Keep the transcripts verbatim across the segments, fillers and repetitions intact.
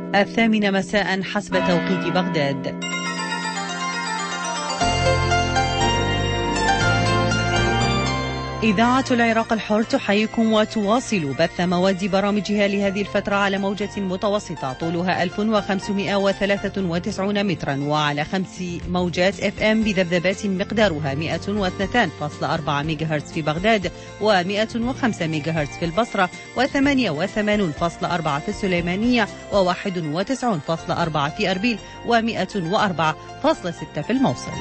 الثامنة مساء حسب توقيت بغداد. إذاعة العراق الحر تحييكم وتواصل بث مواد برامجها لهذه الفترة على موجة متوسطة طولها ألف وخمسمائة وثلاثة وتسعين مترا وعلى خمس موجات اف ام بذبذبات مقدارها مئة واثنين فاصلة أربعة ميجاهرتز في بغداد ومئة وخمسة ميجاهرتز في البصرة وثمانية وثمانين فاصلة أربعة في السليمانية وواحد وتسعين فاصلة أربعة في أربيل ومئة وأربعة فاصلة ستة في الموصل.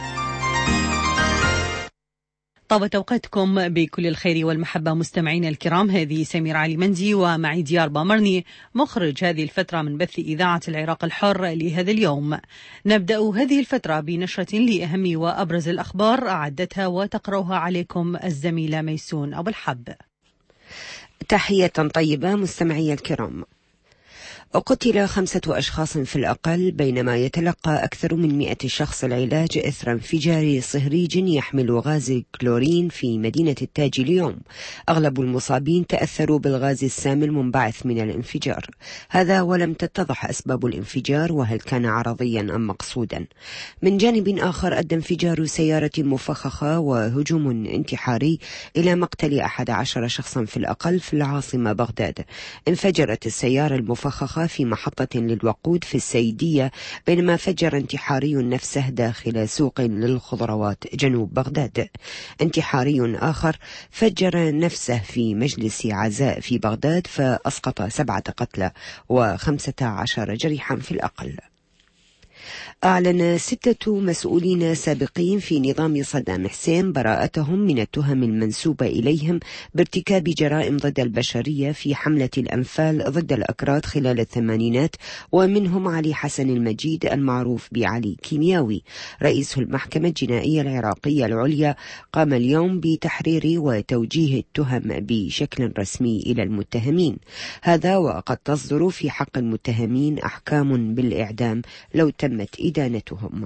طابت أوقاتكم بكل الخير والمحبة مستمعين الكرام. هذه سمير علي مندي ومعي ديار بامرني مخرج هذه الفترة من بث إذاعة العراق الحر لهذا اليوم. نبدأ هذه الفترة بنشرة لأهم وأبرز الأخبار أعدتها وتقرأها عليكم الزميلة ميسون أبو الحب. تحية طيبة مستمعي الكرام. قتل خمسة أشخاص في الأقل بينما يتلقى أكثر من مئة شخص العلاج إثر انفجار صهريج يحمل غاز كلورين في مدينة التاج اليوم. أغلب المصابين تأثروا بالغاز السام المنبعث من الانفجار هذا، ولم تتضح أسباب الانفجار وهل كان عرضيا أم مقصودا. من جانب آخر أدى انفجار سيارة مفخخة وهجوم انتحاري إلى مقتل أحد عشر شخصا في الأقل في العاصمة بغداد. انفجرت السيارة المفخخة في محطة للوقود في السيدية بينما فجر انتحاري نفسه داخل سوق للخضروات جنوب بغداد. انتحاري آخر فجر نفسه في مجلس عزاء في بغداد فأسقط سبعة قتلى وخمسة عشر جريحا في الأقل. أعلن ستة مسؤولين سابقين في نظام صدام حسين براءتهم من التهم المنسوبة إليهم بارتكاب جرائم ضد البشرية في حملة الأنفال ضد الأكراد خلال الثمانينات، ومنهم علي حسن المجيد المعروف بعلي كيمياوي. رئيس المحكمة الجنائية العراقية العليا قام اليوم بتحرير وتوجيه التهم بشكل رسمي إلى المتهمين، هذا وقد تصدر في حق المتهمين أحكام بالإعدام لو تمت إدانتهم.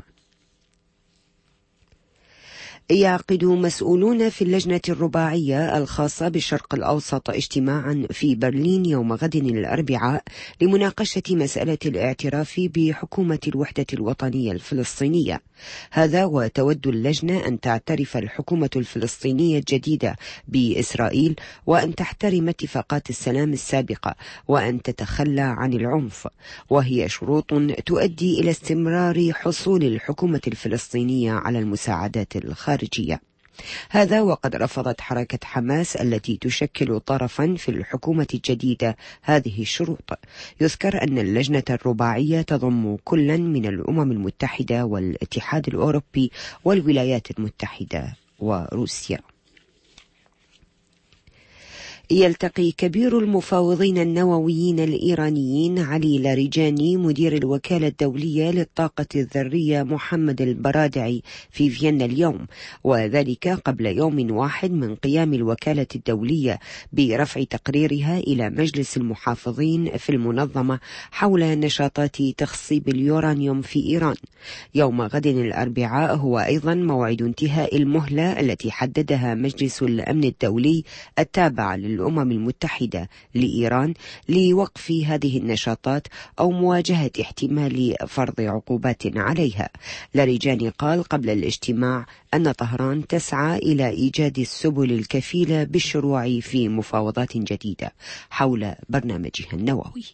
يعقد مسؤولون في اللجنة الرباعية الخاصة بالشرق الأوسط اجتماعا في برلين يوم غد الأربعاء لمناقشة مسألة الاعتراف بحكومة الوحدة الوطنية الفلسطينية، هذا وتود اللجنة أن تعترف الحكومة الفلسطينية الجديدة بإسرائيل وأن تحترم اتفاقات السلام السابقة وأن تتخلى عن العنف، وهي شروط تؤدي إلى استمرار حصول الحكومة الفلسطينية على المساعدات الخارجية. هذا وقد رفضت حركة حماس التي تشكل طرفا في الحكومة الجديدة هذه الشروط. يذكر أن اللجنة الرباعية تضم كلا من الأمم المتحدة والاتحاد الأوروبي والولايات المتحدة وروسيا. يلتقي كبير المفاوضين النوويين الإيرانيين علي لاریجانی مدير الوكالة الدولية للطاقة الذرية محمد البرادعي في فيينا اليوم، وذلك قبل يوم واحد من قيام الوكالة الدولية برفع تقريرها إلى مجلس المحافظين في المنظمة حول نشاطات تخصيب اليورانيوم في إيران. يوم غد الأربعاء هو أيضا موعد انتهاء المهلة التي حددها مجلس الأمن الدولي التابع للأمم المتحدة لإيران لوقف هذه النشاطات أو مواجهة احتمال فرض عقوبات عليها. لاریجانی قال قبل الاجتماع أن طهران تسعى إلى إيجاد السبل الكفيلة بالشروع في مفاوضات جديدة حول برنامجها النووي.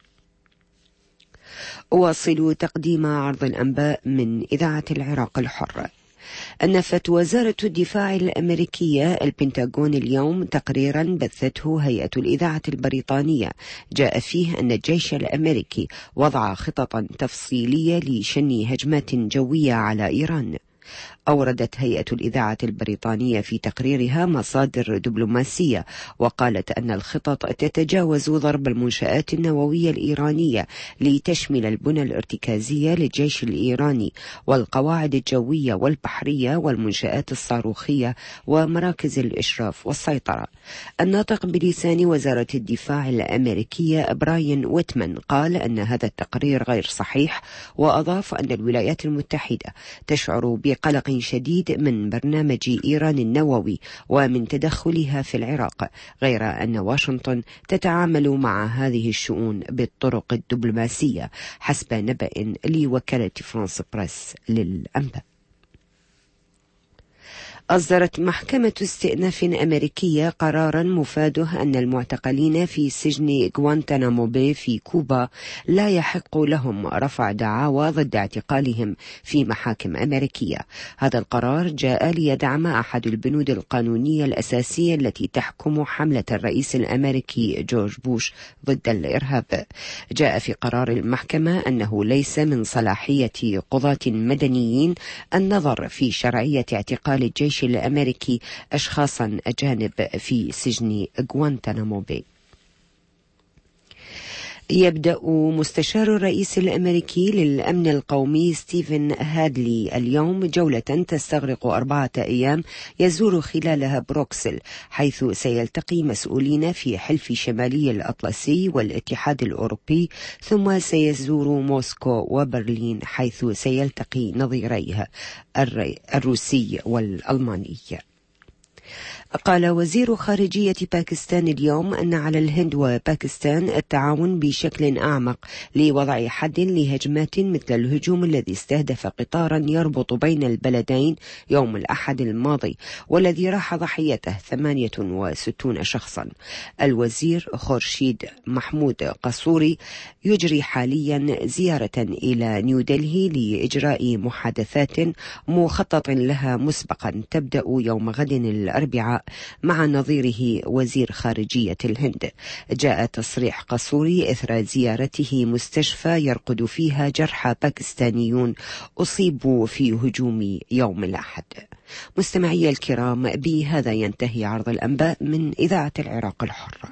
أواصل تقديم عرض الأنباء من إذاعة العراق الحر. أنفت وزارة الدفاع الأمريكية البنتاغون اليوم تقريرا بثته هيئة الإذاعة البريطانية جاء فيه أن الجيش الأمريكي وضع خططا تفصيلية لشن هجمات جوية على إيران. أوردت هيئة الإذاعة البريطانية في تقريرها مصادر دبلوماسية وقالت أن الخطط تتجاوز ضرب المنشآت النووية الإيرانية لتشمل البنى الارتكازية للجيش الإيراني والقواعد الجوية والبحرية والمنشآت الصاروخية ومراكز الإشراف والسيطرة. الناطق بلسان وزارة الدفاع الأمريكية براين ويتمان قال أن هذا التقرير غير صحيح، وأضاف أن الولايات المتحدة تشعر قلق شديد من برنامج إيران النووي ومن تدخلها في العراق، غير أن واشنطن تتعامل مع هذه الشؤون بالطرق الدبلوماسية حسب نبأ لوكالة فرانس بريس للأنباء. أصدرت محكمة استئناف أمريكية قرارا مفاده أن المعتقلين في سجن غوانتانامو باي في كوبا لا يحق لهم رفع دعاوى ضد اعتقالهم في محاكم أمريكية. هذا القرار جاء ليدعم أحد البنود القانونية الأساسية التي تحكم حملة الرئيس الأمريكي جورج بوش ضد الإرهاب. جاء في قرار المحكمة أنه ليس من صلاحية قضاة مدنيين النظر في شرعية اعتقال الجيش الأمريكي أشخاصا أجانب في سجن غوانتانامو باي. يبدأ مستشار الرئيس الأمريكي للأمن القومي ستيفن هادلي اليوم جولة تستغرق أربعة أيام يزور خلالها بروكسل، حيث سيلتقي مسؤولين في حلف شمالي الأطلسي والاتحاد الأوروبي، ثم سيزور موسكو وبرلين حيث سيلتقي نظيريها الروسي والألماني. قال وزير خارجية باكستان اليوم أن على الهند وباكستان التعاون بشكل أعمق لوضع حد لهجمات مثل الهجوم الذي استهدف قطارا يربط بين البلدين يوم الأحد الماضي والذي راح ضحيته ثمانية وستين شخصا. الوزير خورشيد محمود قصوري يجري حاليا زيارة إلى نيودلهي لإجراء محادثات مخطط لها مسبقا تبدأ يوم غد الأربعاء مع نظيره وزير خارجية الهند. جاء تصريح قصوري إثر زيارته مستشفى يرقد فيها جرحى باكستانيون أصيبوا في هجوم يوم الأحد. مستمعي الكرام، بهذا ينتهي عرض الأنباء من إذاعة العراق الحرة.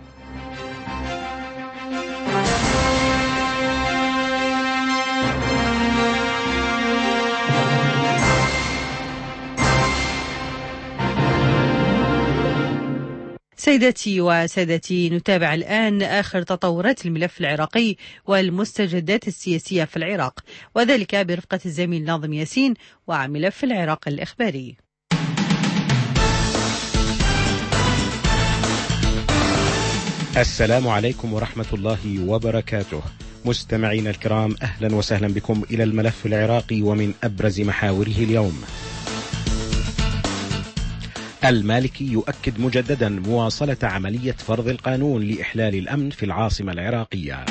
سيداتي وسادتي، نتابع الآن آخر تطورات الملف العراقي والمستجدات السياسية في العراق، وذلك برفقة الزميل ناظم ياسين وملف العراق الإخباري. السلام عليكم ورحمة الله وبركاته. مستمعين الكرام، أهلا وسهلا بكم إلى الملف العراقي ومن أبرز محاوره اليوم. المالكي يؤكد مجددا مواصلة عملية فرض القانون لإحلال الأمن في العاصمة العراقية.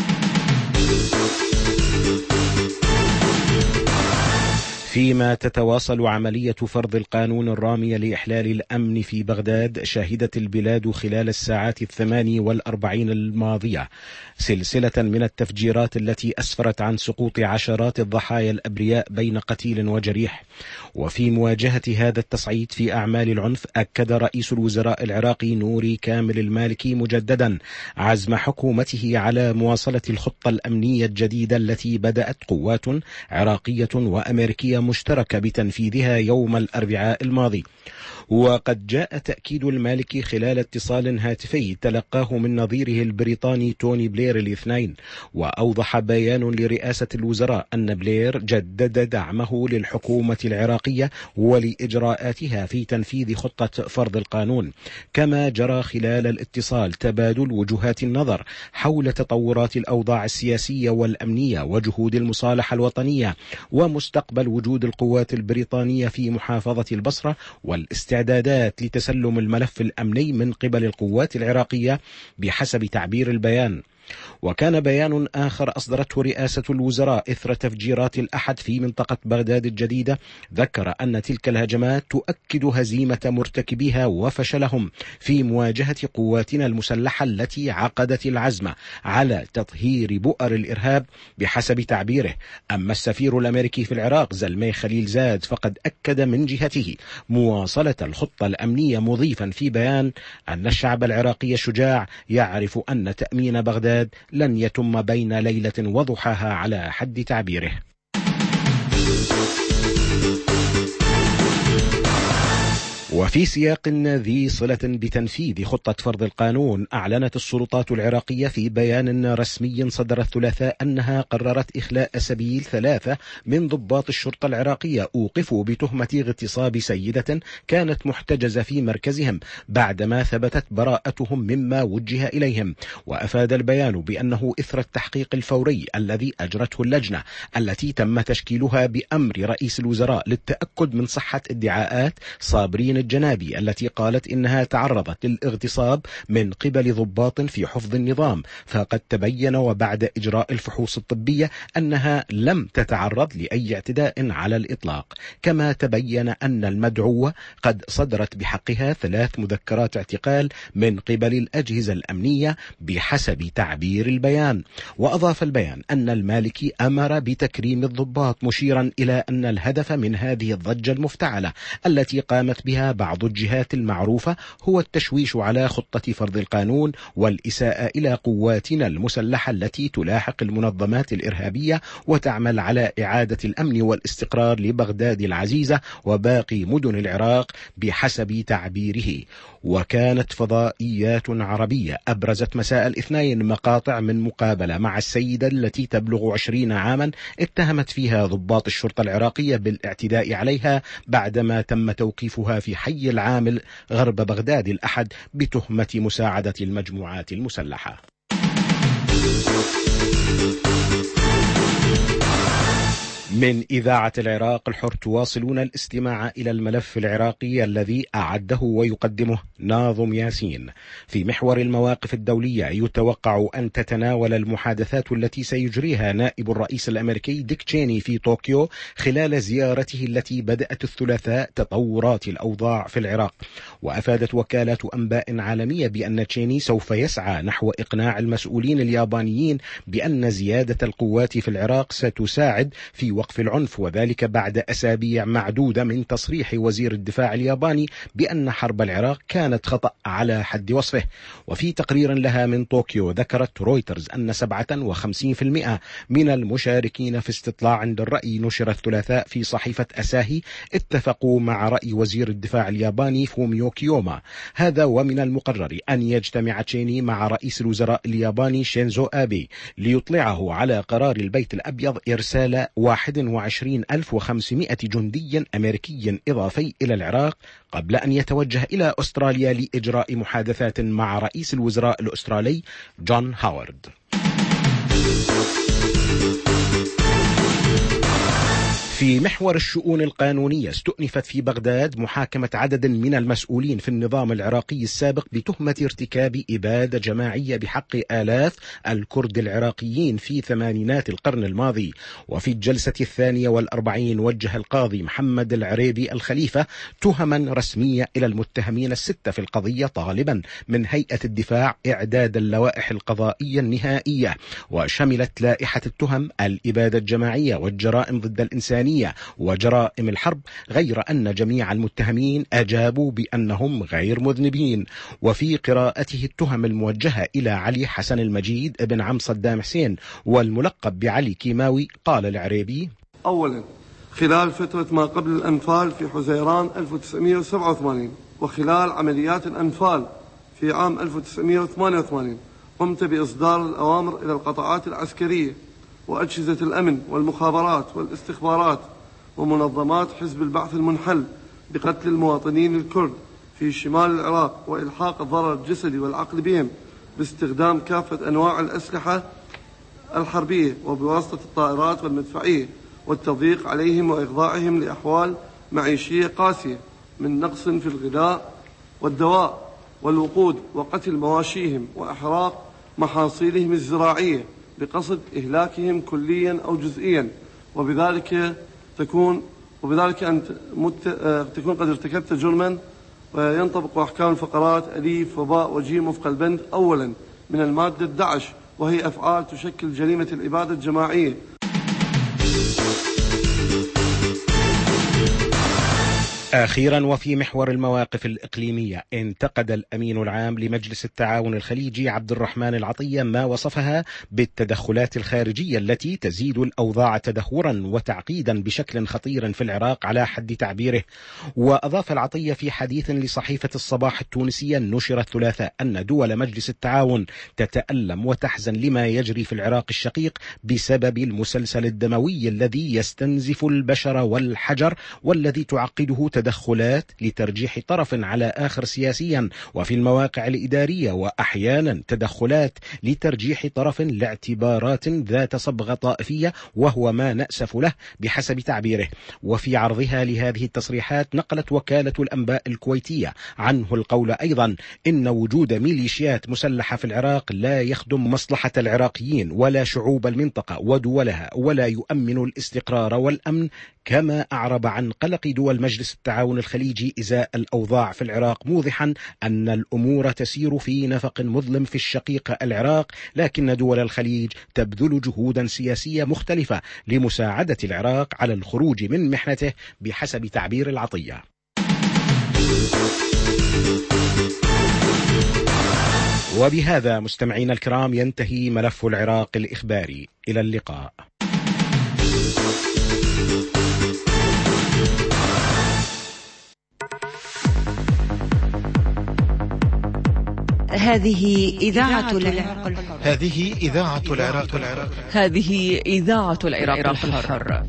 فيما تتواصل عملية فرض القانون الرامية لإحلال الأمن في بغداد، شهدت البلاد خلال الساعات الثماني والأربعين الماضية سلسلة من التفجيرات التي أسفرت عن سقوط عشرات الضحايا الأبرياء بين قتيل وجريح. وفي مواجهة هذا التصعيد في أعمال العنف، أكد رئيس الوزراء العراقي نوري كامل المالكي مجددا عزم حكومته على مواصلة الخطة الأمنية الجديدة التي بدأت قوات عراقية وأمريكية مشتركة بتنفيذها يوم الأربعاء الماضي. وقد جاء تأكيد المالكي خلال اتصال هاتفي تلقاه من نظيره البريطاني توني بلير الاثنين، وأوضح بيان لرئاسة الوزراء أن بلير جدد دعمه للحكومة العراقية ولإجراءاتها في تنفيذ خطة فرض القانون. كما جرى خلال الاتصال تبادل وجهات النظر حول تطورات الأوضاع السياسية والأمنية وجهود المصالحة الوطنية ومستقبل وجود القوات البريطانية في محافظة البصرة والاستعداد إعدادات لتسلم الملف الأمني من قبل القوات العراقية بحسب تعبير البيان. وكان بيان آخر أصدرته رئاسة الوزراء إثر تفجيرات الأحد في منطقة بغداد الجديدة ذكر أن تلك الهجمات تؤكد هزيمة مرتكبيها وفشلهم في مواجهة قواتنا المسلحة التي عقدت العزم على تطهير بؤر الإرهاب بحسب تعبيره. أما السفير الأمريكي في العراق زلمي خليل زاد فقد أكد من جهته مواصلة الخطة الأمنية، مضيفا في بيان أن الشعب العراقي الشجاع يعرف أن تأمين بغداد لن يتم بين ليلة وضحاها على حد تعبيره. وفي سياق ذي صلة بتنفيذ خطة فرض القانون، أعلنت السلطات العراقية في بيان رسمي صدر الثلاثاء أنها قررت إخلاء سبيل ثلاثة من ضباط الشرطة العراقية أوقفوا بتهمة اغتصاب سيدة كانت محتجزة في مركزهم بعدما ثبتت براءتهم مما وجه إليهم. وأفاد البيان بأنه إثر التحقيق الفوري الذي أجرته اللجنة التي تم تشكيلها بأمر رئيس الوزراء للتأكد من صحة ادعاءات صابرين الجنابي التي قالت إنها تعرضت للاغتصاب من قبل ضباط في حفظ النظام، فقد تبين وبعد إجراء الفحوص الطبية أنها لم تتعرض لأي اعتداء على الإطلاق. كما تبين أن المدعوة قد صدرت بحقها ثلاث مذكرات اعتقال من قبل الأجهزة الأمنية بحسب تعبير البيان. وأضاف البيان أن المالكي أمر بتكريم الضباط، مشيرا إلى أن الهدف من هذه الضجة المفتعلة التي قامت بها بعض الجهات المعروفة هو التشويش على خطة فرض القانون والإساءة إلى قواتنا المسلحة التي تلاحق المنظمات الإرهابية وتعمل على إعادة الأمن والاستقرار لبغداد العزيزة وباقي مدن العراق بحسب تعبيره. وكانت فضائيات عربية أبرزت مساء الاثنين مقاطع من مقابلة مع السيدة التي تبلغ عشرين عاما اتهمت فيها ضباط الشرطة العراقية بالاعتداء عليها بعدما تم توقيفها في حي العامل غرب بغداد الأحد بتهمة مساعدة المجموعات المسلحة. من إذاعة العراق الحر تواصلون الاستماع إلى الملف العراقي الذي أعده ويقدمه ناظم ياسين. في محور المواقف الدولية، يتوقع أن تتناول المحادثات التي سيجريها نائب الرئيس الأمريكي ديك تشيني في طوكيو خلال زيارته التي بدأت الثلاثاء تطورات الأوضاع في العراق. وأفادت وكالة أنباء عالمية بأن تشيني سوف يسعى نحو إقناع المسؤولين اليابانيين بأن زيادة القوات في العراق ستساعد في وقف العنف، وذلك بعد أسابيع معدودة من تصريح وزير الدفاع الياباني بأن حرب العراق كانت خطأ على حد وصفه. وفي تقرير لها من طوكيو ذكرت رويترز أن سبعة وخمسين بالمئة من المشاركين في استطلاع عند الرأي نشر الثلاثاء في صحيفة أساهي اتفقوا مع رأي وزير الدفاع الياباني فوميو كيوما. هذا ومن المقرر أن يجتمع تشيني مع رئيس الوزراء الياباني شينزو آبي ليطلعه على قرار البيت الأبيض إرسال واحد وعشرين ألف وخمسمائة جندي أمريكي إضافي إلى العراق قبل أن يتوجه إلى أستراليا لإجراء محادثات مع رئيس الوزراء الأسترالي جون هاورد. في محور الشؤون القانونية، استؤنفت في بغداد محاكمة عدد من المسؤولين في النظام العراقي السابق بتهمة ارتكاب إبادة جماعية بحق آلاف الكرد العراقيين في ثمانينات القرن الماضي. وفي الجلسة الثانية والأربعين وجه القاضي محمد العريبي الخليفة تهما رسمية إلى المتهمين الستة في القضية، طالبا من هيئة الدفاع إعداد اللوائح القضائية النهائية، وشملت لائحة التهم الإبادة الجماعية والجرائم ضد الإنسان وجرائم الحرب، غير أن جميع المتهمين أجابوا بأنهم غير مذنبين. وفي قراءته التهم الموجهة إلى علي حسن المجيد ابن عم صدام حسين والملقب بعلي كيماوي، قال العريبي: أولا، خلال فترة ما قبل الأنفال في حزيران ألف وتسعمائة وسبعة وثمانين وخلال عمليات الأنفال في عام ألف وتسعمائة وثمانية وثمانين قمت بإصدار الأوامر إلى القطاعات العسكرية وأجهزة الأمن والمخابرات والاستخبارات ومنظمات حزب البعث المنحل بقتل المواطنين الكرد في شمال العراق وإلحاق الضرر الجسدي والعقلي بهم باستخدام كافة أنواع الأسلحة الحربية وبواسطة الطائرات والمدفعية، والتضييق عليهم وإخضاعهم لأحوال معيشية قاسية من نقص في الغذاء والدواء والوقود، وقتل مواشيهم وإحراق محاصيلهم الزراعية بقصد إهلاكهم كليا أو جزئيا، وبذلك تكون وبذلك أن تكون قد ارتكبت جرما وينطبق أحكام الفقرات أليف وباء وجيم وفق البند أولا من المادة إحدى عشر، وهي أفعال تشكل جريمة الإبادة الجماعية. أخيرا وفي محور المواقف الإقليمية، انتقد الأمين العام لمجلس التعاون الخليجي عبد الرحمن العطية ما وصفها بالتدخلات الخارجية التي تزيد الأوضاع تدهورا وتعقيدا بشكل خطير في العراق على حد تعبيره. وأضاف العطية في حديث لصحيفة الصباح التونسية نشر الثلاثاء أن دول مجلس التعاون تتألم وتحزن لما يجري في العراق الشقيق بسبب المسلسل الدموي الذي يستنزف البشر والحجر، والذي تعقده تدخلات لترجيح طرف على آخر سياسيا وفي المواقع الإدارية، وأحيانا تدخلات لترجيح طرف لاعتبارات ذات صبغة طائفية، وهو ما نأسف له بحسب تعبيره. وفي عرضها لهذه التصريحات نقلت وكالة الأنباء الكويتية عنه القول أيضا إن وجود ميليشيات مسلحة في العراق لا يخدم مصلحة العراقيين ولا شعوب المنطقة ودولها، ولا يؤمن الاستقرار والأمن، كما أعرب عن قلق دول مجلس التعاون الخليجي إزاء الأوضاع في العراق، موضحا أن الأمور تسير في نفق مظلم في الشقيق العراق، لكن دول الخليج تبذل جهودا سياسية مختلفة لمساعدة العراق على الخروج من محنته بحسب تعبير العطية. وبهذا مستمعينا الكرام ينتهي ملف العراق الإخباري. إلى اللقاء. هذه إذاعة العراق الحر. هذه إذاعة العراق الحر. هذه إذاعة العراق الحر.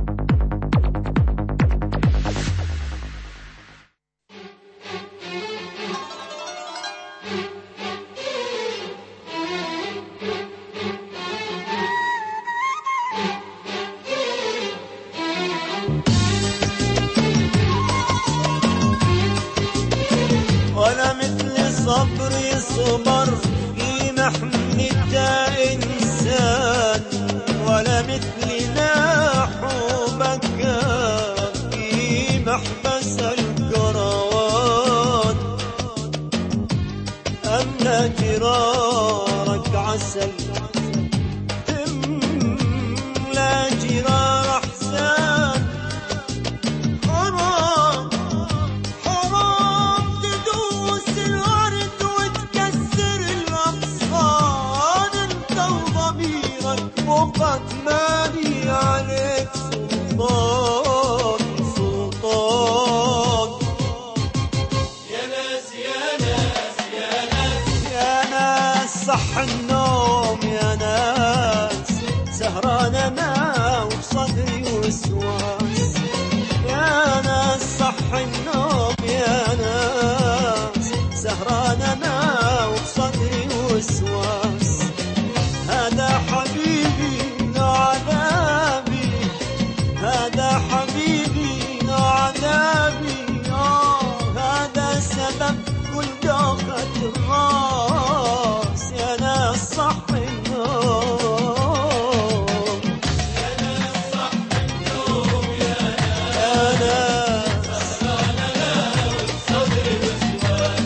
ولا مثل صبري صبر في محنة إنسان، ولا مثلنا حبك في محبس الكروان، أملا جرارك عسل تملا جرار أحزان، حرام حرام تدوس الورد وتكسر الأغصان، انت وضميرك وقت مالي عليك سلطان سلطان. يا ناس يا ناس يا ناس يا ناس صح النوم، يا ناس سهران انا وبصدري وسواس، يا ناس صح النوم، يا ناس سهران انا وبصدري وسواس. هذا حبيبي نوع عذابي، هذا حبيبي نوع عذابي، آه هذا سبب كل دوخة الراس، يا ناس صح النوم، يا ناس صح النوم، يا ناس سهران انا وبصدري وسواس.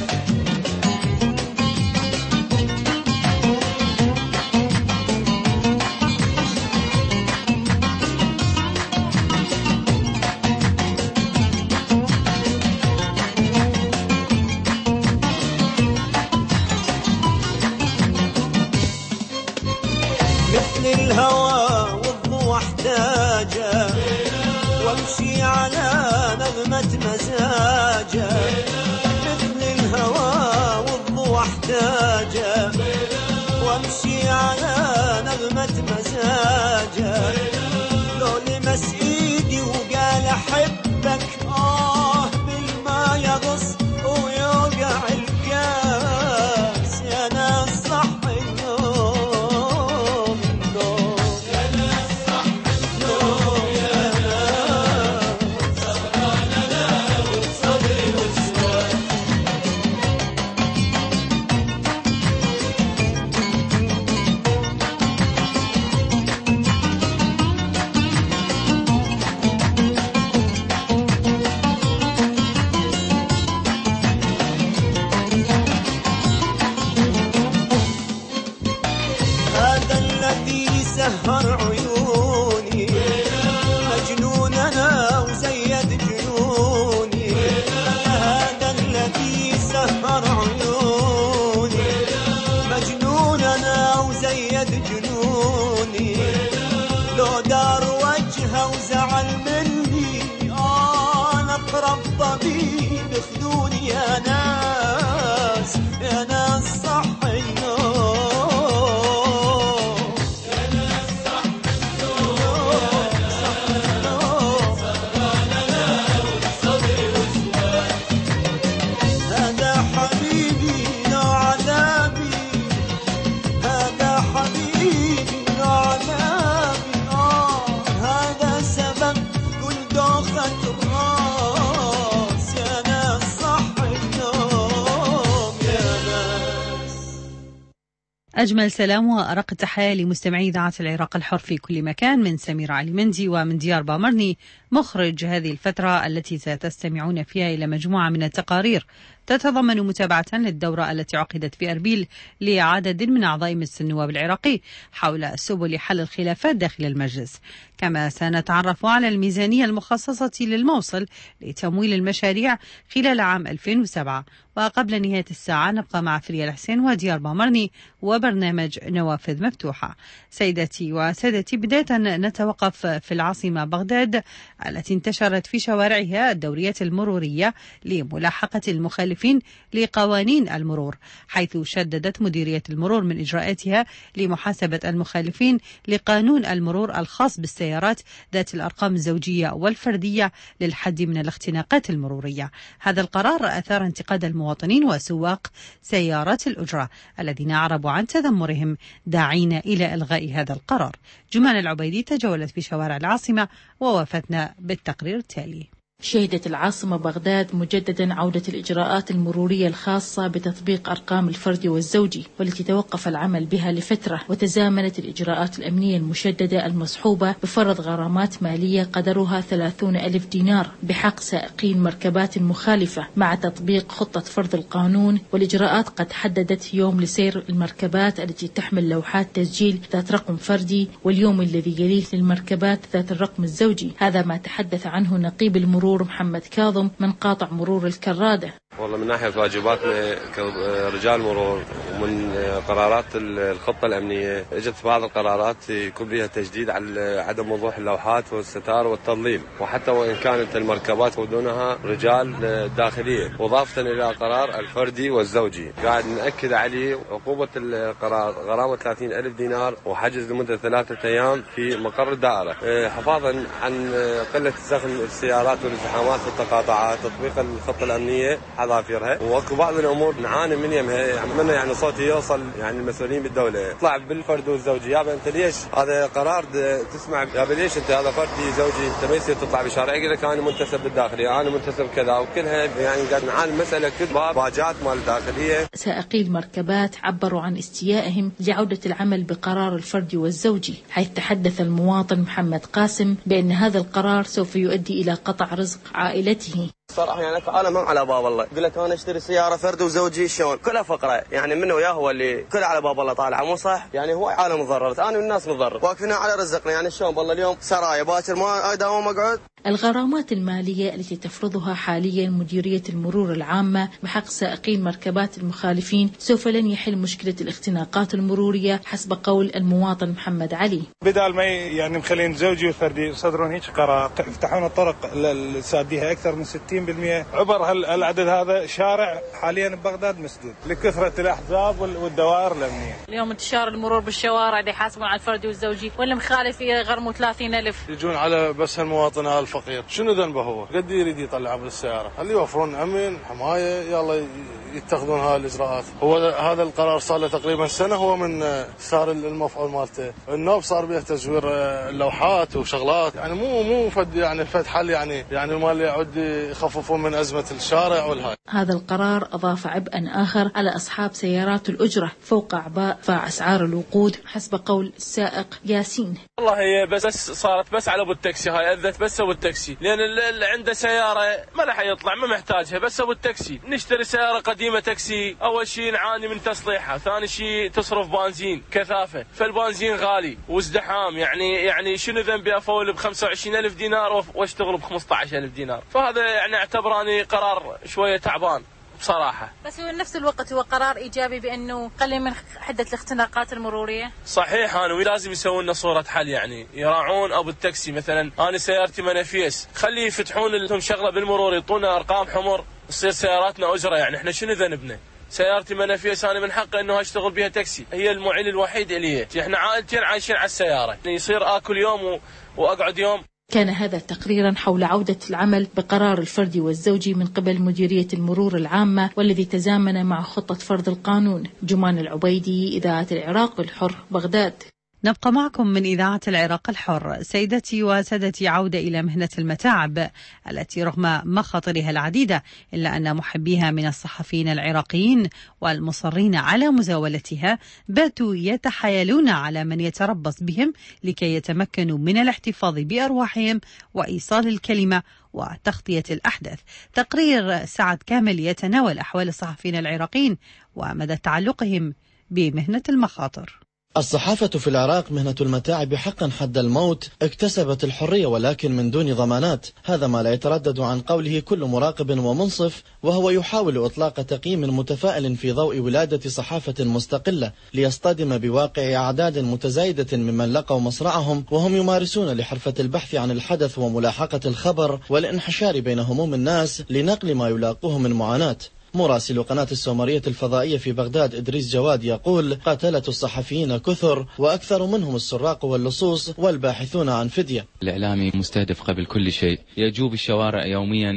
مثل الهوى والضوء احتاجه، وامشي على نغمة مزاجه، مثل الهوى والضوء احتاجه، وامشي على نغمة مزاجه. لو لمس ايدي وقال احبك، اه بالما يغص ويوقع الكاس، يا ناس صح النوم النوم، يا ناس صح النوم، يا ناس سهران انا وبصدري وسواس. هذا الذي سهر عيوني، مجنون انا وزيد جنوني، قيد جنوني لو دار وجهه وزعل مني انا اقرب طبيب خذوني يا ناس يا ناس صح النوم يا ناس صح النوم صح النوم صبرنا لا والصبر وسواه هذا حبيبي لو عذابي هذا حبيبي لو عذابي آه هذا سبب كل دوخة الراس يا ناس صح النوم يا ناس. أجمل سلام وأرق التحية لمستمعي إذاعة العراق الحر في كل مكان من سمير علي مندي ومن ديار بامرني مخرج هذه الفترة التي ستستمعون فيها إلى مجموعة من التقارير تتضمن متابعة للدورة التي عقدت في أربيل لعدد من أعضاء مجلس النواب العراقي حول سبل حل الخلافات داخل المجلس. كما سنتعرف على الميزانية المخصصة للموصل لتمويل المشاريع خلال عام ألفين وسبعة. وقبل نهاية الساعة نبقى مع فريال حسين وديار بامرني وبرنامج نوافذ مفتوحة. سيدتي وسادتي، بداية نتوقف في العاصمة بغداد التي انتشرت في شوارعها الدوريات المرورية لملاحقة المخالفين لقوانين المرور، حيث شددت مديرية المرور من إجراءاتها لمحاسبة المخالفين لقانون المرور الخاص بالسيارات ذات الأرقام الزوجية والفردية للحد من الاختناقات المرورية. هذا القرار أثار انتقاد المواطنين وسواق سيارات الأجرة الذين أعربوا عن تذمرهم داعين إلى إلغاء هذا القرار. جمان العبيدي تجولت في شوارع العاصمة ووفتنا بالتقرير التالي. شهدت العاصمة بغداد مجددا عودة الإجراءات المرورية الخاصة بتطبيق أرقام الفردي والزوجي، والتي توقف العمل بها لفترة، وتزامنت الإجراءات الأمنية المشددة المصحوبة بفرض غرامات مالية قدرها ثلاثون ألف دينار بحق سائقين مركبات مخالفة، مع تطبيق خطة فرض القانون. والإجراءات قد حددت يوم لسير المركبات التي تحمل لوحات تسجيل ذات رقم فردي، واليوم الذي يليه للمركبات ذات الرقم الزوجي. هذا ما تحدث عنه نقيب المرور محمد كاظم من قاطع مرور الكرادة. والله من ناحية واجباتنا كرجال مرور ومن قرارات الخطة الأمنية اجت بعض القرارات يكون بها تجديد على عدم وضوح اللوحات والستار والتظليل، وحتى وإن كانت المركبات ودونها رجال داخلية، وإضافة إلى قرار الفردي والزوجي قاعد نأكد عليه عقوبة القرار غرامة ثلاثين ألف دينار وحجز لمدة ثلاثة أيام في مقر الدائرة، حفاظا عن قلة زخم السيارات والازدحامات في التقاطعات، تطبيق الخطة الأمنية حذافيرها. واكو بعض الامور نعاني من يمها، اتمنى يعني صوتي يوصل يعني المسؤولين بالدوله، يطلع بالفرد والزوجي. يابا انت ليش هذا قرار تسمع؟ يابا ليش انت هذا فردي زوجي؟ انت ما يصير تطلع بشارع يقول لك انا منتسب بالداخليه، انا منتسب كذا، وكلها يعني قاعد نعاني مساله كذبه باجات مال الداخليه. سائقي المركبات عبروا عن استيائهم لعوده العمل بقرار الفردي والزوجي، حيث تحدث المواطن محمد قاسم بان هذا القرار سوف يؤدي الى قطع رزق عائلته. صراحة يعني أنا ما على باب الله، يقول لك أنا أشتري سيارة فرد وزوجي شلون؟ كلها فقرة، يعني منه وياه هو اللي كلها على باب الله طالعة، مو صح؟ يعني هو عالم مضررت، أنا والناس مضرر، واقفين على رزقنا، يعني شلون والله اليوم سرايا باكر ما أداوم أقعد. الغرامات المالية التي تفرضها حاليا مديرية المرور العامة بحق سائقي المركبات المخالفين سوف لن يحل مشكلة الاختناقات المرورية حسب قول المواطن محمد علي. بدال ما يعني مخلين زوجي وفردي يصدرون هيك قرار يفتحون الطرق الساديها أكثر من ستين بالمئة عبر هالعدد هذا. شارع حاليا ببغداد مسدود لكثرة الأحزاب والدوائر الأمنية. اليوم انتشار المرور بالشوارع اللي يحاسبون على الفردي والزوجي، واللي مخالف يغرموا ثلاثين ألف. يجون على بس هالمواطن هذا الفقير، شنو ذنبه هو؟ قد يريد يطلع بالسيارة؟ اللي يوفرون أمن حماية يلا يتخذون هاي الإجراءات. هو هذا القرار صار له تقريبا سنة هو من صار المفعول مالته، النوب صار به تزوير اللوحات وشغلات، يعني مو مو فد يعني فد حل يعني يعني ما يعود يخففون من أزمة الشارع والهاي. هذا القرار أضاف عبئا آخر على أصحاب سيارات الأجرة فوق أعباء دفع أسعار الوقود حسب قول السائق ياسين. والله هي بس صارت بس على ابو التاكسي، هاي اذت بس ابو التاكسي، لان اللي عنده سياره ما راح يطلع ما محتاجها، بس ابو التاكسي. نشتري سياره قديمه تاكسي، اول شيء نعاني من تصليحها، ثاني شيء تصرف بنزين كثافه، فالبنزين غالي وازدحام، يعني يعني شنو ذنبي افول ب خمسة وعشرين ألف دينار واشتغل ب خمسة عشر ألف دينار؟ فهذا يعني اعتبراني قرار شويه تعبان بصراحة. بس هو نفس الوقت هو قرار إيجابي بأنه قلل من حدة الاختناقات المرورية. صحيح، أنا لازم يسوون لنا صورة حل، يعني يراعون أبو التاكسي مثلا أنا سيارتي منافيس، خلي يفتحون لهم شغلة بالمرور يعطونا أرقام حمر تصير سياراتنا أجرة. يعني إحنا شنو ذنبنا؟ سيارتي منافيس أنا من حقه إنه أشتغل بها تاكسي، هي المعين الوحيد إلي. إحنا عائلتين عايشين على السيارة، يصير آكل يوم و... وأقعد يوم. كان هذا تقريرا حول عودة العمل بقرار الفردي والزوجي من قبل مديرية المرور العامة، والذي تزامن مع خطة فرض القانون. جمان العبيدي، إذاعة العراق الحر، بغداد. نبقى معكم من إذاعة العراق الحر. سيدتي وسادتي، عودة إلى مهنة المتاعب التي رغم مخاطرها العديدة إلا أن محبيها من الصحفيين العراقيين والمصرين على مزاولتها باتوا يتحايلون على من يتربص بهم لكي يتمكنوا من الاحتفاظ بأرواحهم وإيصال الكلمة وتغطية الأحداث. تقرير سعد كامل يتناول أحوال الصحفيين العراقيين ومدى تعلقهم بمهنة المخاطر. الصحافة في العراق مهنة المتاعب حقا حد الموت، اكتسبت الحرية ولكن من دون ضمانات. هذا ما لا يتردد عن قوله كل مراقب ومنصف، وهو يحاول إطلاق تقييم متفائل في ضوء ولادة صحافة مستقلة ليصطدم بواقع أعداد متزايدة ممن لقوا مصرعهم وهم يمارسون لحرفة البحث عن الحدث وملاحقة الخبر والانحشار بين هموم الناس لنقل ما يلاقوه من معاناة. مراسل قناة السومرية الفضائية في بغداد إدريس جواد يقول: قتلة الصحفيين كثر وأكثر منهم السراق واللصوص والباحثون عن فدية. الإعلامي مستهدف قبل كل شيء، يجوب الشوارع يوميا،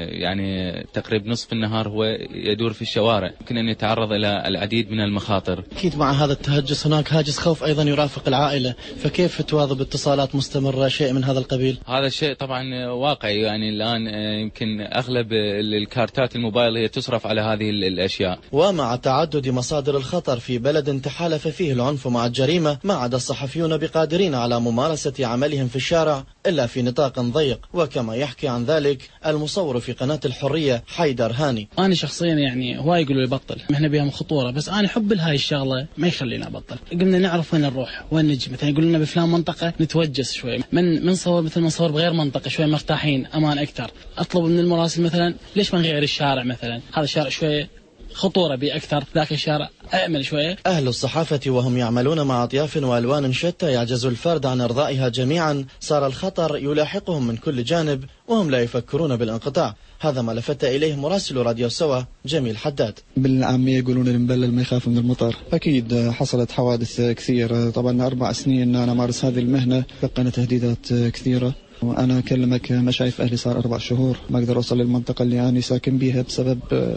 يعني تقريبا نصف النهار هو يدور في الشوارع، يمكن أن يتعرض إلى العديد من المخاطر. أكيد مع هذا التهجس هناك هاجس خوف أيضا يرافق العائلة، فكيف تواظب اتصالات مستمرة شيء من هذا القبيل؟ هذا الشيء طبعا واقعي، يعني الآن يمكن أغلب الكارتات الموبايل هي تصرف على هذه الأشياء. ومع تعدد مصادر الخطر في بلد تحالف فيه العنف مع الجريمة، ما عدا الصحفيون بقادرين على ممارسة عملهم في الشارع إلا في نطاق ضيق، وكما يحكي عن ذلك المصور في قناة الحرية حيدر هاني. أنا شخصيا يعني هو يقولوا لي بطل، احنا بها خطورة، بس أنا حب لهاي الشغلة ما يخلينا بطل. قمنا نعرف وين نروح وين نجي، مثلا يقولوا لنا بفلان منطقة نتوجس شوي، من من صور مثل ما نصور بغير منطقة شوي مرتاحين أمان أكثر. أطلب من المراسل مثلا ليش ما نغير الشارع، مثلا هذا الشارع شوي خطورة بي أكثر، ذاك الشارع أأمن شوية. أهل الصحافة وهم يعملون مع أطياف وألوان شتى يعجز الفرد عن إرضائها جميعا، صار الخطر يلاحقهم من كل جانب وهم لا يفكرون بالانقطاع. هذا ما لفت إليه مراسل راديو سوا جميل حداد. بالعامية يقولون المبلل ما يخاف من المطر. أكيد حصلت حوادث كثير، طبعا أربع سنين أنا مارس هذه المهنة، لقينا تهديدات كثيرة، وأنا أكلمك ما شايف أهلي صار أربع شهور ما أقدر أوصل للمنطقة اللي أنا ساكن بيها بسبب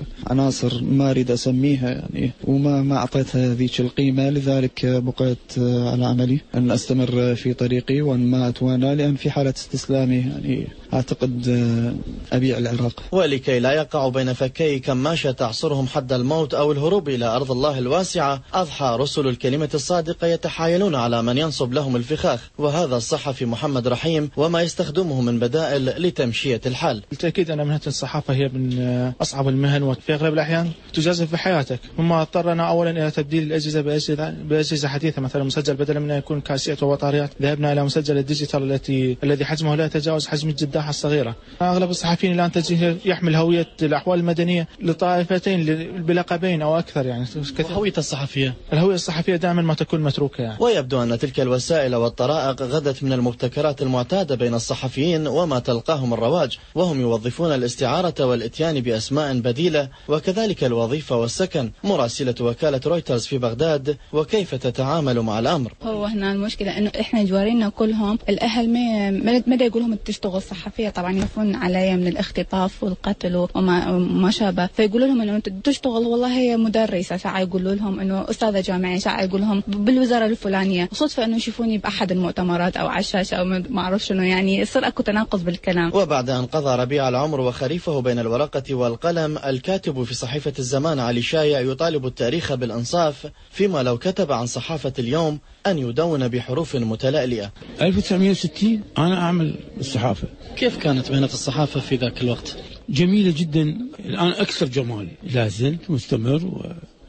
عناصر ما أريد أسميها يعني، وما ما أعطيتها ذيك القيمة، لذلك بقيت على عملي أن أستمر في طريقي وأن ما أتوانى، لأن في حالة استسلامي يعني أعتقد أبيع العراق. ولكي لا يقع بين فكي كماشة تعصرهم حد الموت أو الهروب إلى أرض الله الواسعة، أضحى رسل الكلمة الصادقة يتحايلون على من ينصب لهم الفخاخ، وهذا الصحفي محمد رحيم وما يستخدمه من بدائل لتمشية الحال. بالتأكيد أن مهنة الصحافة هي من أصعب المهن، وفي أغلب الأحيان تجازف بحياتك، مما اضطرنا أولا إلى تبديل الأجهزة بأجهزة, بأجهزة حديثة، مثلا مسجل بدلا من أن يكون كاسيت وبطاريات ذهبنا إلى مسجل الديجيتال التي الذي حجمه لا يتجاوز حجم الجداحة الصغيرة. أغلب الصحفيين الآن تجي يحمل هوية الأحوال المدنية لطائفتين بلقبين أو أكثر يعني. هوية الصحفية الهوية الصحفية دائما ما تكون متروكة يعني. ويبدو أن تلك الوسائل والطرائق غدت من المبتكرات المعتادة بين الصحفيين وما تلقاهم الرواج، وهم يوظفون الاستعارة والاتيان بأسماء بديلة، وكذلك الوظيفة والسكن. مراسلة وكالة رويترز في بغداد: وكيف تتعامل مع الأمر؟ هو هنا المشكلة إنه إحنا جوارينا كلهم الأهل ما ما يقولهم تشتغل صحفية، طبعا يخافون عليها من الاختطاف والقتل وما ما شابه، فيقولوا لهم إنه أنت تشتغل والله هي مدرسة، ساعة يقولوا لهم إنه أستاذة جامعية، ساعة يقول لهم بالوزارة الفلانية، صدفة إنه يشوفوني بأحد المؤتمرات أو على الشاشة أو ما أعرف شنو، يعني يصير أكو تناقض بالكلام. وبعد أن قضى ربيع العمر وخريفه بين الورقة والقلم، الكاتب في صحيفة الزمان علي شايع يطالب التاريخ بالإنصاف، فيما لو كتب عن صحافة اليوم أن يدون بحروف متلألئة. ألف وتسعمئة وستين أنا أعمل بالصحافة. كيف كانت مهنة الصحافة في ذاك الوقت؟ جميلة جدا، الآن أكثر جمال، لا زلت مستمر و...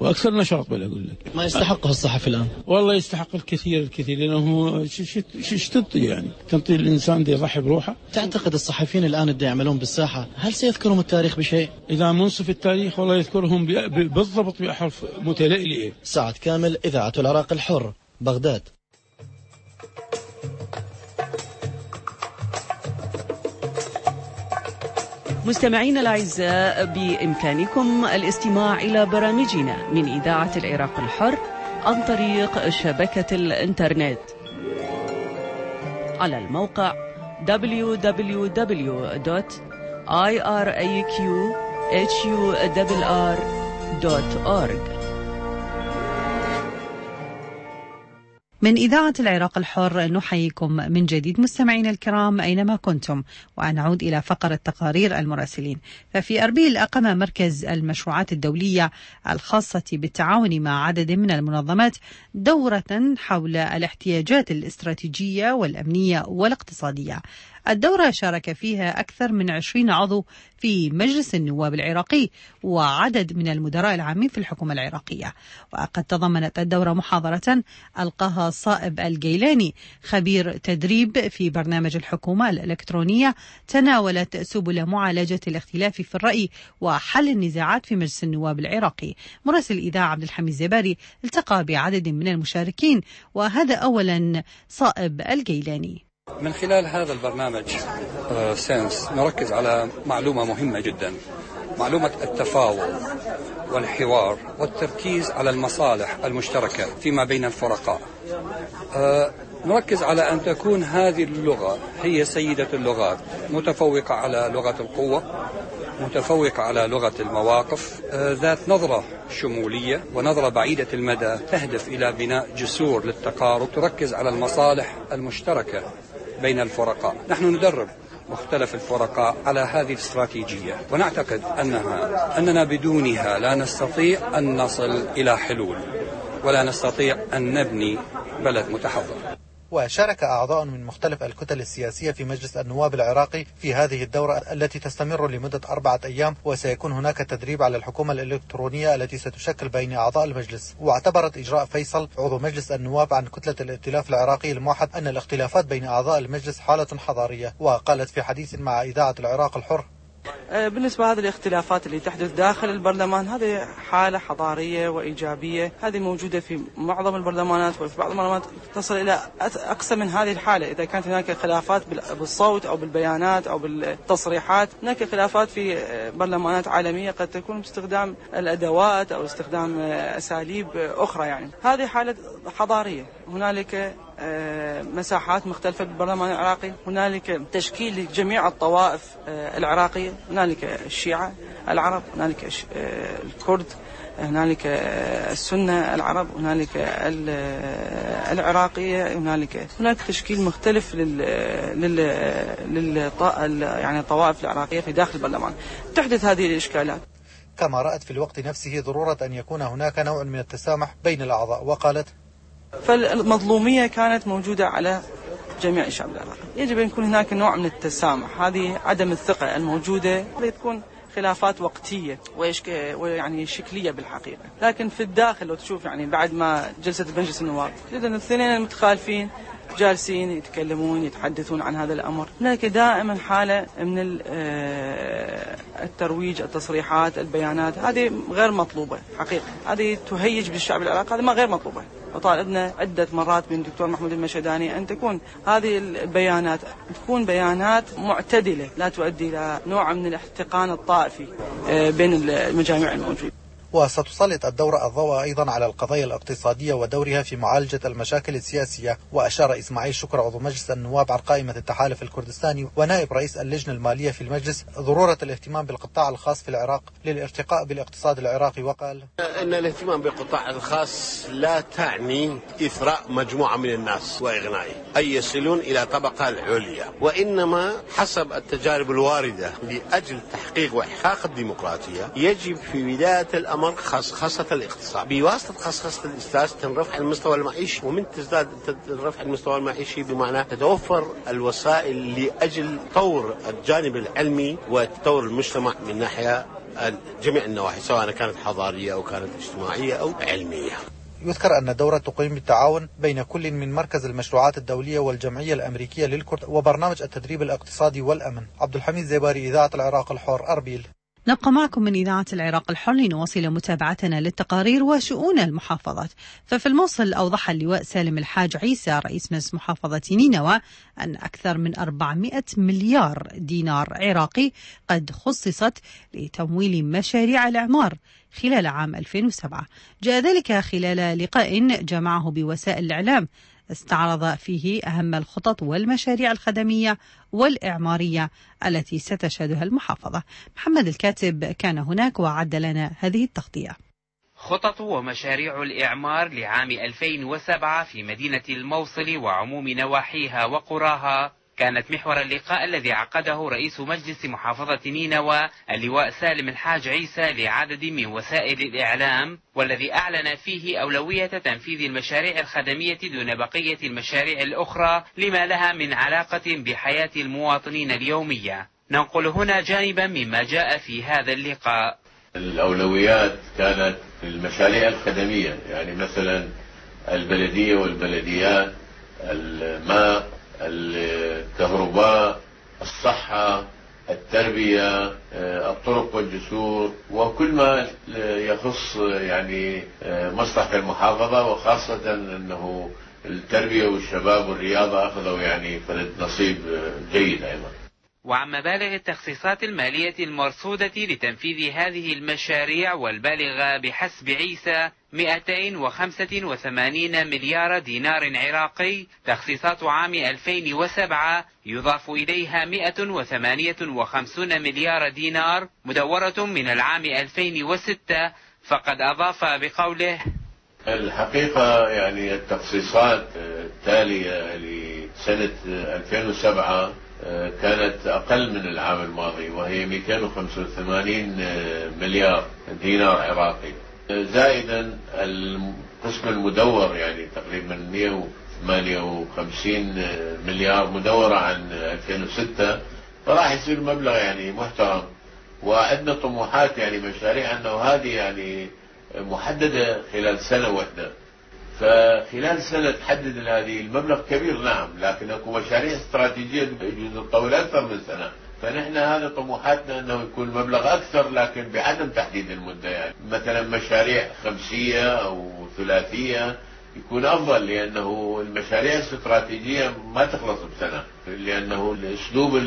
وأكثر نشاط بل أقول لك. ما يستحقه الصحفي الآن؟ والله يستحق الكثير الكثير، لأنه شش تنطي يعني تنطي الإنسان دي يضحي بروحه. تعتقد الصحفيين الآن اللي يعملون بالساحة هل سيذكرهم التاريخ بشيء؟ إذا منصف التاريخ والله يذكرهم بالضبط بحرف متلألئ. سعد كامل، إذاعة العراق الحر، بغداد. مستمعينا الأعزاء، بإمكانكم الاستماع إلى برامجنا من إذاعة العراق الحر عن طريق شبكة الإنترنت على الموقع دبليو دبليو دبليو دوت آي آر إيه كيو إتش يو آر آر دوت أورج. من إذاعة العراق الحر نحييكم من جديد مستمعين الكرام أينما كنتم، ونعود إلى فقرة تقارير المراسلين. ففي أربيل أقام مركز المشروعات الدولية الخاصة بالتعاون مع عدد من المنظمات دورة حول الاحتياجات الاستراتيجية والأمنية والاقتصادية. الدورة شارك فيها أكثر من عشرين عضو في مجلس النواب العراقي وعدد من المدراء العامين في الحكومة العراقية. وقد تضمنت الدورة محاضرة ألقاها صائب الجيلاني خبير تدريب في برنامج الحكومة الإلكترونية، تناولت سبل معالجة الاختلاف في الرأي وحل النزاعات في مجلس النواب العراقي. مراسل الإذاعة عبد الحميد زباري التقى بعدد من المشاركين، وهذا أولا صائب الجيلاني. من خلال هذا البرنامج سينس نركز على معلومة مهمة جدا، معلومة التفاوض والحوار والتركيز على المصالح المشتركة فيما بين الفرقاء. نركز على أن تكون هذه اللغة هي سيدة اللغات، متفوقة على لغة القوة، متفوقة على لغة المواقف، ذات نظرة شمولية ونظرة بعيدة المدى تهدف إلى بناء جسور للتقارب تركز على المصالح المشتركة بين الفرقاء. نحن ندرب مختلف الفرقاء على هذه الاستراتيجية، ونعتقد أنها أننا بدونها لا نستطيع أن نصل إلى حلول ولا نستطيع أن نبني بلد متحضر. وشارك أعضاء من مختلف الكتل السياسية في مجلس النواب العراقي في هذه الدورة التي تستمر لمدة أربعة أيام، وسيكون هناك تدريب على الحكومة الإلكترونية التي ستشكل بين أعضاء المجلس. واعتبرت إجراء فيصل عضو مجلس النواب عن كتلة الائتلاف العراقي الموحد أن الاختلافات بين أعضاء المجلس حالة حضارية، وقالت في حديث مع إذاعة العراق الحر: بالنسبة لهذه الاختلافات اللي تحدث داخل البرلمان هذه حالة حضارية وإيجابية، هذه موجودة في معظم البرلمانات، وفي بعض البرلمانات تصل إلى أقصى من هذه الحالة. إذا كانت هناك خلافات بالصوت أو بالبيانات أو بالتصريحات، هناك خلافات في برلمانات عالمية قد تكون باستخدام الأدوات أو استخدام أساليب أخرى. يعني هذه حالة حضارية. هنالك مساحات مختلفة بالبرلمان العراقي، هنالك تشكيل لجميع الطوائف العراقية، هنالك الشيعة العرب، هنالك الكرد، هنالك السنة العرب، هنالك العراقية، هنالك هناك تشكيل مختلف لل لل لل يعني الطوائف العراقية في داخل البرلمان. تحدث هذه الإشكالات. كما رأت في الوقت نفسه ضرورة أن يكون هناك نوع من التسامح بين الأعضاء، وقالت: فالمظلومية كانت موجودة على جميع الشعب العراقي، يجب أن يكون هناك نوع من التسامح. هذه عدم الثقة الموجودة تكون خلافات وقتية ويعني شكلية بالحقيقة، لكن في الداخل لو تشوف يعني بعد ما جلسة مجلس النواب جدا الاثنين المتخالفين جالسين يتكلمون يتحدثون عن هذا الأمر. هناك دائما حالة من الترويج، التصريحات، البيانات، هذه غير مطلوبة حقيقة، هذه تهيج بالشعب العراقي، هذه ما غير مطلوبة. وطالبنا عدة مرات من الدكتور محمود المشهداني أن تكون هذه البيانات تكون بيانات معتدلة، لا تؤدي إلى نوع من الاحتقان الطائفي بين المجاميع الموجودة. وستسلط الدورة الضوء أيضا على القضايا الاقتصادية ودورها في معالجة المشاكل السياسية. وأشار إسماعيل شكر عضو مجلس النواب عن قائمة التحالف الكردستاني ونائب رئيس اللجنة المالية في المجلس ضرورة الاهتمام بالقطاع الخاص في العراق للارتقاء بالاقتصاد العراقي، وقال: إن الاهتمام بالقطاع الخاص لا تعني إثراء مجموعة من الناس وإغنائهم أي يصلون إلى طبقة العليا، وإنما حسب التجارب الواردة لأجل تحقيق وإحقاق الديمقراطية يجب في بداية الأمر تعمر خاصة الاقتصاد. بواسطة خاصة الاستاذ تنرفع المستوى المعيشي، ومن تزداد رفع المستوى المعيشي بمعنى تتوفر الوسائل لأجل طور الجانب العلمي وتطور المجتمع من ناحية جميع النواحي، سواء كانت حضارية أو كانت اجتماعية أو علمية. يذكر أن الدورة تقيم بالتعاون بين كل من مركز المشروعات الدولية والجمعية الأمريكية للكرد وبرنامج التدريب الاقتصادي والأمن. عبد الحميد زيباري، إذاعة العراق الحر، أربيل. نبقى معكم من إذاعة العراق الحر لنواصل متابعتنا للتقارير وشؤون المحافظات. ففي الموصل أوضح اللواء سالم الحاج عيسى رئيس مجلس محافظة نينوى أن أكثر من أربعمائة مليار دينار عراقي قد خصصت لتمويل مشاريع الإعمار خلال عام ألفين وسبعة. جاء ذلك خلال لقاء جمعه بوسائل الإعلام استعرض فيه أهم الخطط والمشاريع الخدمية والإعمارية التي ستشهدها المحافظة. محمد الكاتب كان هناك وعد لنا هذه التغطية. خطط ومشاريع الإعمار لعام ألفين وسبعة في مدينة الموصل وعموم نواحيها وقراها كانت محور اللقاء الذي عقده رئيس مجلس محافظة نينوى اللواء سالم الحاج عيسى لعدد من وسائل الإعلام، والذي أعلن فيه أولوية تنفيذ المشاريع الخدمية دون بقية المشاريع الأخرى لما لها من علاقة بحياة المواطنين اليومية. ننقل هنا جانبا مما جاء في هذا اللقاء. الأولويات كانت المشاريع الخدمية، يعني مثلا البلدية والبلديات، الماء، الكهرباء، الصحة، التربية، الطرق والجسور، وكل ما يخص يعني مصلحة المحافظة، وخاصة أنه التربية والشباب والرياضة أخذوا يعني نصيب جيد أيضا. وعن مبالغ التخصيصات المالية المرصودة لتنفيذ هذه المشاريع والبالغة بحسب عيسى مئتين وخمسة وثمانين مليار دينار عراقي، تخصيصات عام ألفين وسبعة يضاف إليها مئة وثمانية وخمسين مليار دينار مدورة من العام ألفين وستة. فقد أضاف بقوله: الحقيقة يعني التخصيصات التالية لسنة ألفين وسبعة كانت أقل من العام الماضي، وهي مئتين وخمسة وثمانين مليار دينار عراقي، زائدا القسم المدور يعني تقريبا مئة وثمانية وخمسين مليار مدورة عن ألفين وستة، فراح يصير مبلغ يعني محترم. وعندنا طموحات يعني مشاريع أنه هذه يعني محددة خلال سنة واحدة، فخلال سنة تحدد هذه المبلغ كبير نعم، لكن اكو مشاريع استراتيجية يجوز تطول أكثر من سنة، فنحن هذا طموحاتنا أنه يكون مبلغ أكثر لكن بعدم تحديد المدة. يعني مثلا مشاريع خمسية أو ثلاثية يكون أفضل، لأنه المشاريع الاستراتيجية ما تخلص بسنة، لأنه الأسلوب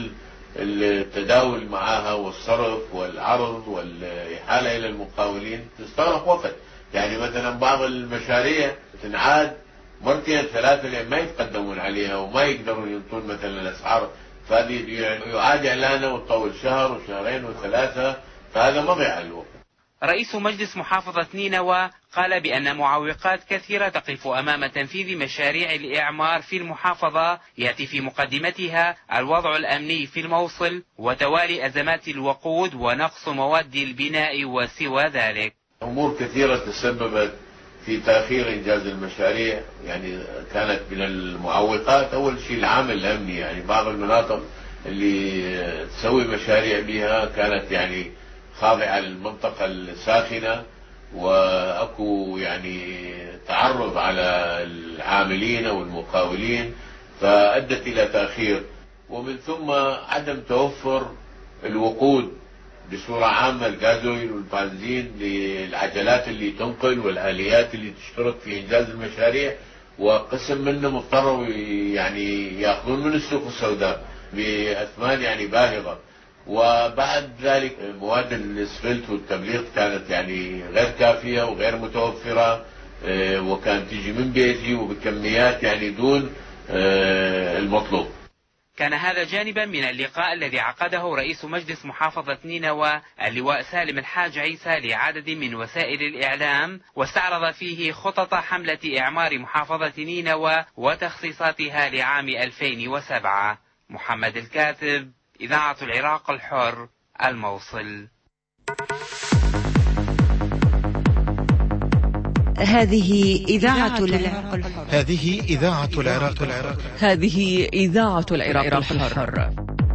التداول معها والصرف والعرض والإحالة إلى المقاولين تستغرق وقت. يعني مثلا بعض المشاريع تنعاد مرتين ثلاثة لأن ما يتقدمون عليها وما يقدرون ينطون مثلا الأسعار، فهذه يعاد إعلانه وتطول شهر وشهرين وثلاثة، فهذا مضيع الوقت. رئيس مجلس محافظة نينوى قال بأن معوقات كثيرة تقف أمام تنفيذ مشاريع الإعمار في المحافظة، يأتي في مقدمتها الوضع الأمني في الموصل وتوالي أزمات الوقود ونقص مواد البناء وسوى ذلك. أمور كثيرة تسببت في تأخير إنجاز المشاريع، يعني كانت من المعوقات أول شيء العامل الأمني، يعني بعض المناطق اللي تسوي مشاريع بها كانت يعني خاضعة للمنطقة الساخنة، وأكو يعني تعرض على العاملين والمقاولين فأدت إلى تأخير، ومن ثم عدم توفر الوقود بصورة عامة، الغازويل والبنزين للعجلات اللي تنقل والآليات اللي تشترك في إنجاز المشاريع، وقسم منهم اضطروا يعني يأخذون من السوق السوداء بأثمان يعني باهظة. وبعد ذلك مواد الاسفلت والتبليط كانت يعني غير كافية وغير متوفرة، وكانت تجي من بيتي وبكميات يعني دون المطلوب. كان هذا جانبا من اللقاء الذي عقده رئيس مجلس محافظة نينوى اللواء سالم الحاج عيسى لعدد من وسائل الإعلام، واستعرض فيه خطط حملة إعمار محافظة نينوى وتخصيصاتها لعام ألفين وسبعة. محمد الكاتب، إذاعة العراق الحر، الموصل. هذه إذاعة العراق الحر. هذه إذاعة العراق الحر. هذه إذاعة العراق الحر.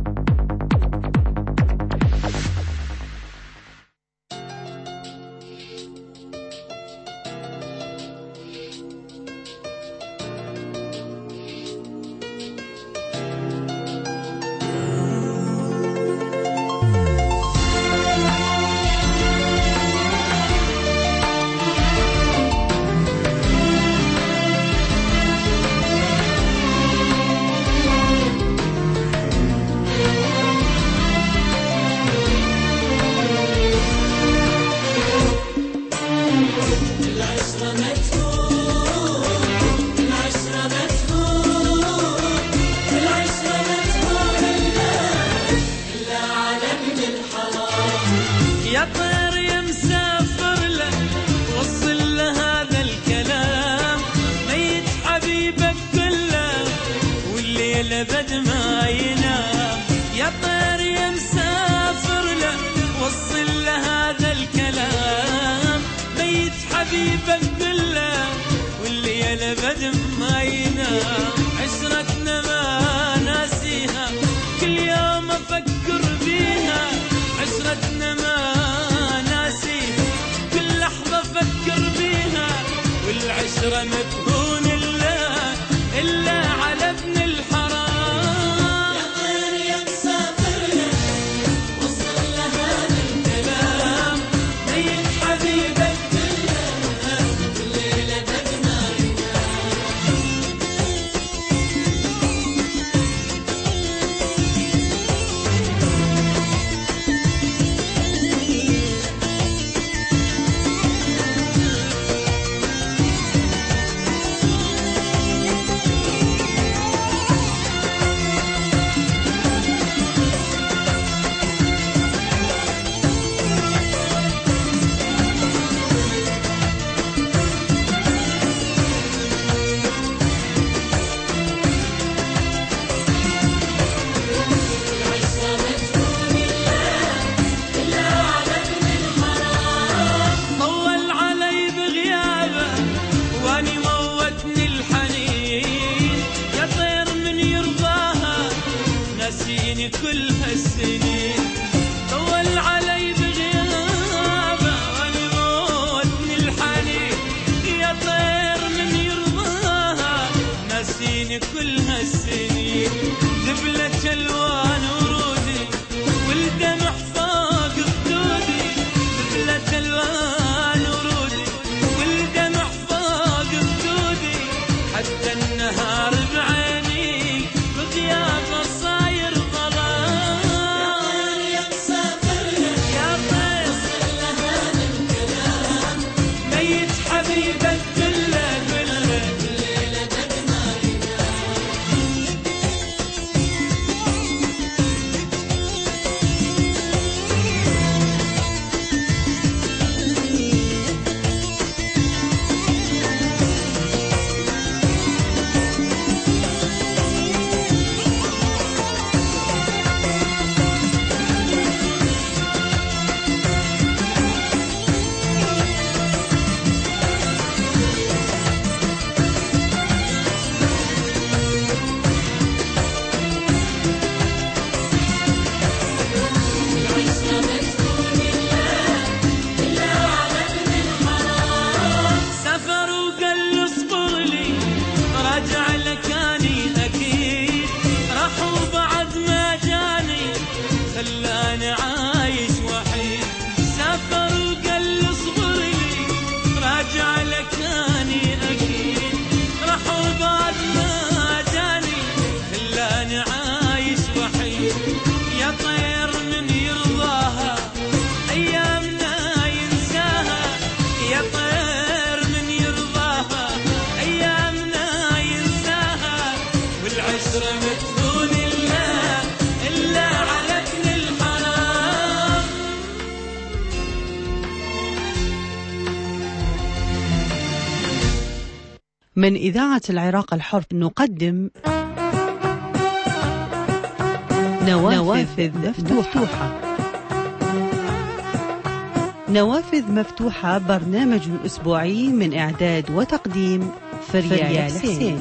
من إذاعة العراق الحر نقدم نوافذ مفتوحة. نوافذ مفتوحة، برنامج أسبوعي من إعداد وتقديم فريال حسين.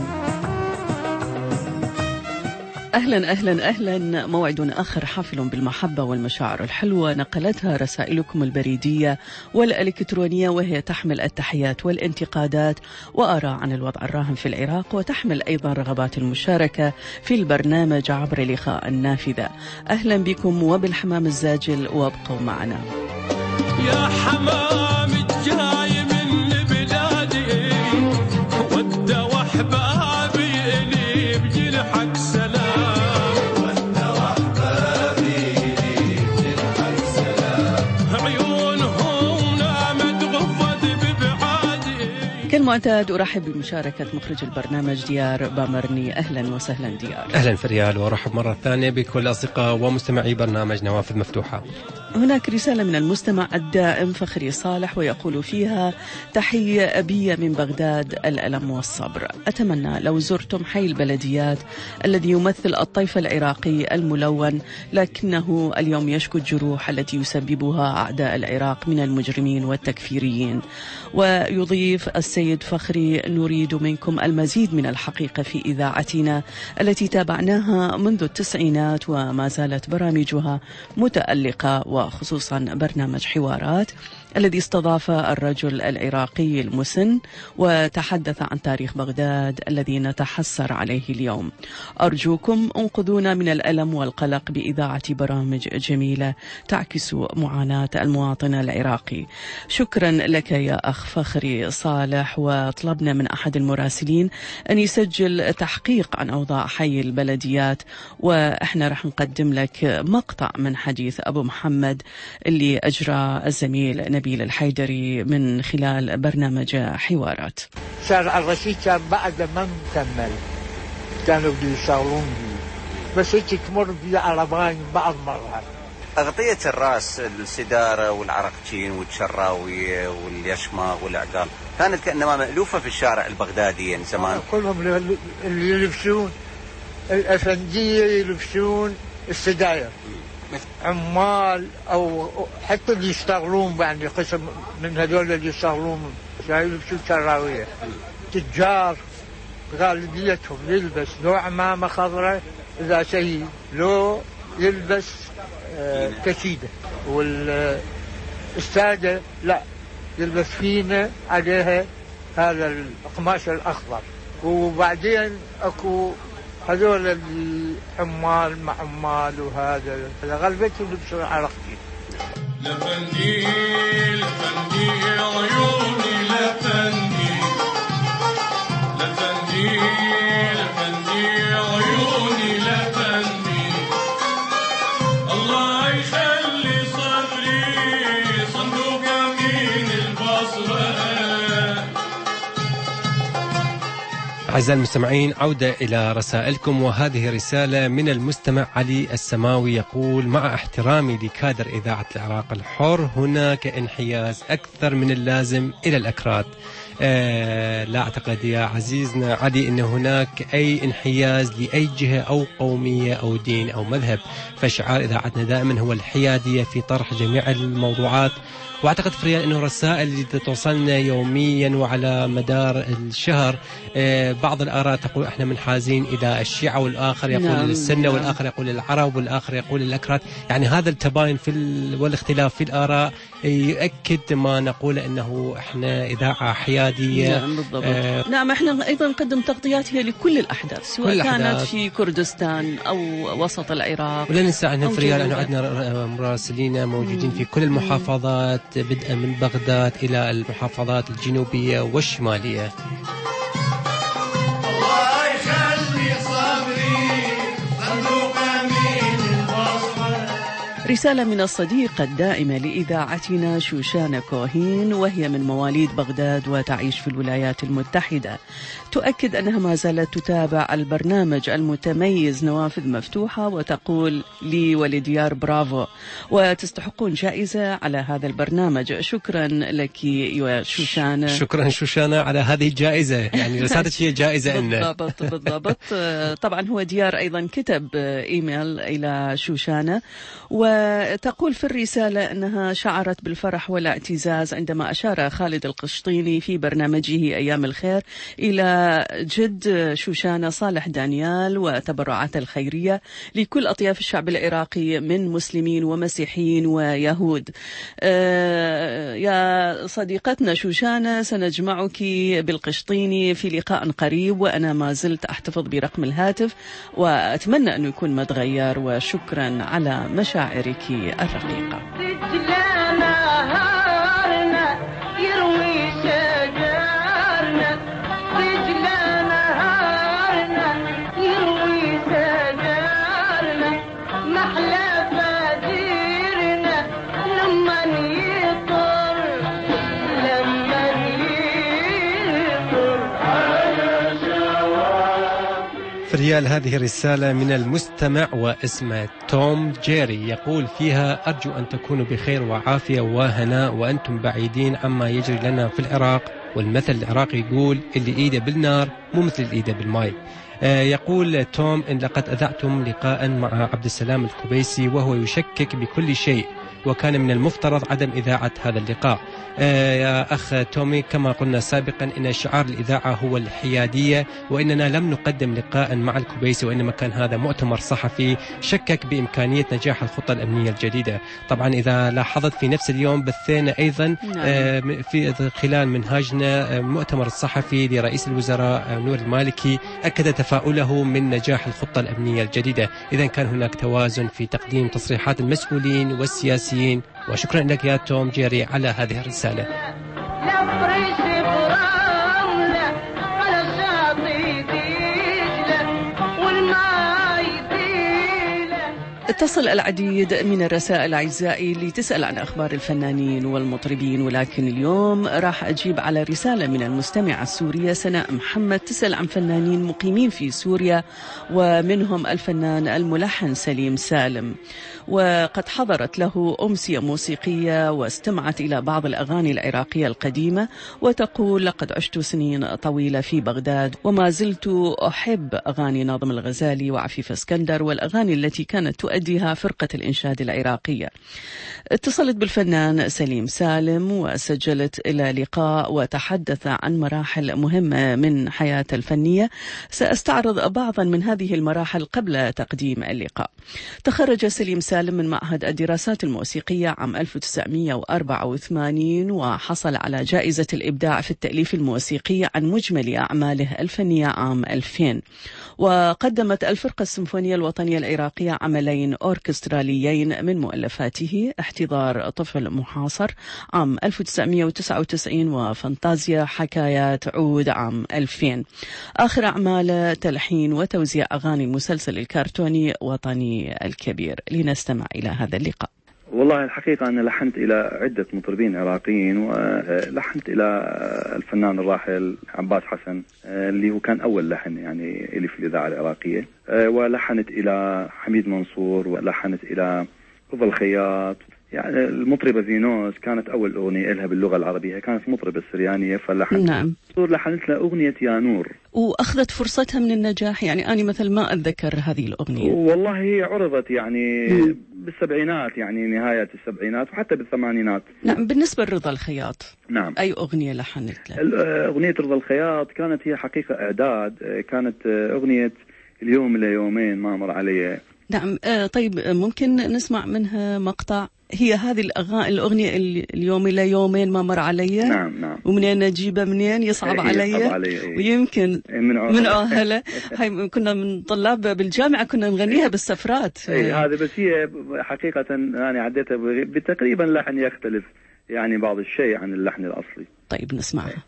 أهلا أهلا أهلا. موعد آخر حافل بالمحبة والمشاعر الحلوة نقلتها رسائلكم البريدية والإلكترونية، وهي تحمل التحيات والانتقادات وآراء عن الوضع الراهن في العراق، وتحمل أيضا رغبات المشاركة في البرنامج عبر لقاء النافذة. أهلا بكم وبالحمام الزاجل، وابقوا معنا. يا حمام الجاي من بلادي ود وحبابي اللي بجنحك سلام، ود وحبابي اللي بجنحك سلام، عيونهم نامت غفت ببعادي. كالمعتاد أرحب بمشاركة مخرج البرنامج ديار بامرني. أهلا وسهلا ديار. أهلا فريال، وأرحب مرة ثانية بكل أصدقاء ومستمعي برنامج نوافذ مفتوحة. هناك رسالة من المستمع الدائم فخري صالح، ويقول فيها: تحية أبية من بغداد، الألم والصبر. أتمنى لو زرتم حي البلديات الذي يمثل الطيف العراقي الملون، لكنه اليوم يشكو الجروح التي يسببها أعداء العراق من المجرمين والتكفيريين. ويضيف السيد فخري: نريد منكم المزيد من الحقيقة في إذاعتنا التي تابعناها منذ التسعينات وما زالت برامجها متألقة، وخصوصا برنامج حوارات الذي استضاف الرجل العراقي المسن وتحدث عن تاريخ بغداد الذي نتحسر عليه اليوم. أرجوكم انقذونا من الألم والقلق بإذاعة برامج جميلة تعكس معاناة المواطن العراقي. شكرا لك يا أخ فخري صالح. وطلبنا من أحد المراسلين أن يسجل تحقيق عن أوضاع حي البلديات، وإحنا رح نقدم لك مقطع من حديث أبو محمد اللي أجرى الزميل نبيل الحيدري من خلال برنامج حوارات. شارع الرشيد كان بعد ما مكمل، كانوا بيشتغلون بيه، بس هيك تمر بيه عربان بعض مرات. أغطية الرأس، السدارة والعرقتين والشراوية واليشماغ والعقال كانت كأنما مألوفة في الشارع البغدادي زمان. كلهم اللي يلبسون الأفندية يلبسون السداير، عمال أو حتى اللي يشتغلون يعني قسم من هذول اللي يشتغلون يلبسون شراوية. تجار غالبيتهم يلبس لو عمامة خضراء إذا شيء، لو يلبس آه كشيدة، والسادة لا يلبس فينا عليها هذا القماش الأخضر. وبعدين أكو هذول العمال مع عمال، وهذا غالبيتهم يلبسون عرقتين. لفندي لفندي عيوني لفندي، لفندي لفندي عيوني لفندي، الله يخلي صدري صندوق يمين البصرة. أعزائي المستمعين، عودة إلى رسائلكم، وهذه رسالة من المستمع علي السماوي يقول: مع احترامي لكادر إذاعة العراق الحر، هناك انحياز أكثر من اللازم إلى الأكراد. آه لا أعتقد يا عزيزنا علي أن هناك أي انحياز لأي جهة أو قومية أو دين أو مذهب، فشعار إذاعتنا دائما هو الحيادية في طرح جميع الموضوعات. واعتقد فريال انه الرسائل اللي توصلنا يوميا وعلى مدار الشهر، آه بعض الاراء تقول احنا منحازين الى الشيعة، والاخر يقول نعم السنة نعم. والاخر يقول العرب، والاخر يقول الاكراد. يعني هذا التباين في والاختلاف في الاراء يؤكد ما نقول انه احنا اذاعة حيادية. نعم بالضبط. آه نعم احنا ايضا نقدم تغطيات هي لكل الاحداث، سواء كانت الأحداث في كردستان او وسط العراق. ولا ننسى ان فريال انه عندنا مراسلين موجودين مم. في كل المحافظات، بدءا من بغداد إلى المحافظات الجنوبية والشمالية. الله يخلي صبري صندوق يمين البصرة. رسالة من الصديقة الدائمة لإذاعتنا شوشانة كوهين، وهي من مواليد بغداد وتعيش في الولايات المتحدة. تؤكد أنها ما زالت تتابع البرنامج المتميز نوافذ مفتوحة، وتقول لي ولديار برافو، وتستحقون جائزة على هذا البرنامج. شكرا لك يا شوشانة. شكرا شوشانة على هذه الجائزة، يعني رسالتك هي جائزة. بالضبط بالضبط. طبعا هو ديار أيضا كتب إيميل إلى شوشانة، و وتقول في الرسالة أنها شعرت بالفرح والاعتزاز عندما أشار خالد القشطيني في برنامجه أيام الخير إلى جد شوشانة صالح دانيال وتبرعات الخيرية لكل أطياف الشعب العراقي من مسلمين ومسيحيين ويهود. يا صديقتنا شوشانة، سنجمعك بالقشطيني في لقاء قريب، وأنا ما زلت أحتفظ برقم الهاتف وأتمنى أنه يكون ما تغير، وشكرا على مشاعرك الرقيقة. ريال هذه الرسالة من المستمع واسمه توم جيري، يقول فيها: أرجو أن تكونوا بخير وعافية وهناء وأنتم بعيدين عما يجري لنا في العراق، والمثل العراقي يقول اللي إيده بالنار مو مثل الإيده بالماء. يقول توم إن لقد أذعتم لقاء مع عبد السلام الكبيسي وهو يشكك بكل شيء، وكان من المفترض عدم إذاعة هذا اللقاء. آه يا أخ تومي، كما قلنا سابقا إن شعار الإذاعة هو الحيادية، وإننا لم نقدم لقاء مع الكبيسي، وإنما كان هذا مؤتمر صحفي شكك بإمكانية نجاح الخطة الأمنية الجديدة. طبعا إذا لاحظت في نفس اليوم بثينا أيضا آه في خلال منهاجنا المؤتمر الصحفي لرئيس الوزراء نور المالكي أكد تفاؤله من نجاح الخطة الأمنية الجديدة. إذا كان هناك توازن في تقديم تصريحات المسؤولين والسياسيين. وشكرا لك يا توم جيري على هذه الرسالة. اتصل العديد من الرسائل أعزائي اللي تسأل عن أخبار الفنانين والمطربين، ولكن اليوم راح أجيب على رسالة من المستمعة السورية سناء محمد تسأل عن فنانين مقيمين في سوريا، ومنهم الفنان الملحن سليم سالم، وقد حضرت له أمسية موسيقية واستمعت إلى بعض الأغاني العراقية القديمة، وتقول: لقد عشت سنين طويلة في بغداد وما زلت أحب أغاني ناظم الغزالي وعفيف اسكندر والأغاني التي كانت تؤديها فرقة الإنشاد العراقية. اتصلت بالفنان سليم سالم وسجلت إلى لقاء وتحدث عن مراحل مهمة من حياته الفنية. سأستعرض بعضا من هذه المراحل قبل تقديم اللقاء. تخرج سليم سالم من معهد الدراسات الموسيقية عام ألف وتسعمئة وأربعة وثمانين، وحصل على جائزة الإبداع في التأليف الموسيقي عن مجمل أعماله الفنية عام ألفين. وقدمت الفرقة السيمفونية الوطنية العراقية عملين أوركستراليين من مؤلفاته: احتضار طفل محاصر عام ألف وتسعمئة وتسعة وتسعين وفانتازيا حكايات عود عام ألفين. آخر أعماله تلحين وتوزيع أغاني المسلسل الكرتوني وطني الكبير. لنستمع إلى هذا اللقاء. والله الحقيقة أنا لحنت إلى عدة مطربين عراقيين، ولحنت إلى الفنان الراحل عباس حسن اللي هو كان أول لحن يعني إلي في الإذاعة العراقية، ولحنت إلى حميد منصور، ولحنت إلى رضا الخياط. يعني المطربة زينوس كانت أول أغنية لها باللغة العربية، كانت مطربة سريانية، فلحنت نعم. لحنت لها أغنية يا نور، وأخذت فرصتها من النجاح. يعني أنا مثل ما أتذكر هذه الأغنية، والله هي عرضت يعني م. بالسبعينات، يعني نهاية السبعينات وحتى بالثمانينات. نعم. بالنسبة لرضا الخياط، نعم، أي أغنية لحنت له؟ أغنية رضا الخياط كانت هي حقيقة إعداد، كانت أغنية اليوم ليومين ما مر علي. نعم. طيب ممكن نسمع منها مقطع؟ هي هذه الأغاني الأغنية اليوم إلى يومين ما مر علي. نعم نعم. ومنين أجيبها منين؟ يصعب علي. علي. ويمكن من عوهلة. من عوهلة. هاي كنا من طلاب بالجامعة كنا نغنيها بالسفرات. اي هذه، بس هي حقيقة أنا عديتها بتقريبا لحن يختلف يعني بعض الشيء عن اللحن الأصلي. طيب نسمعها.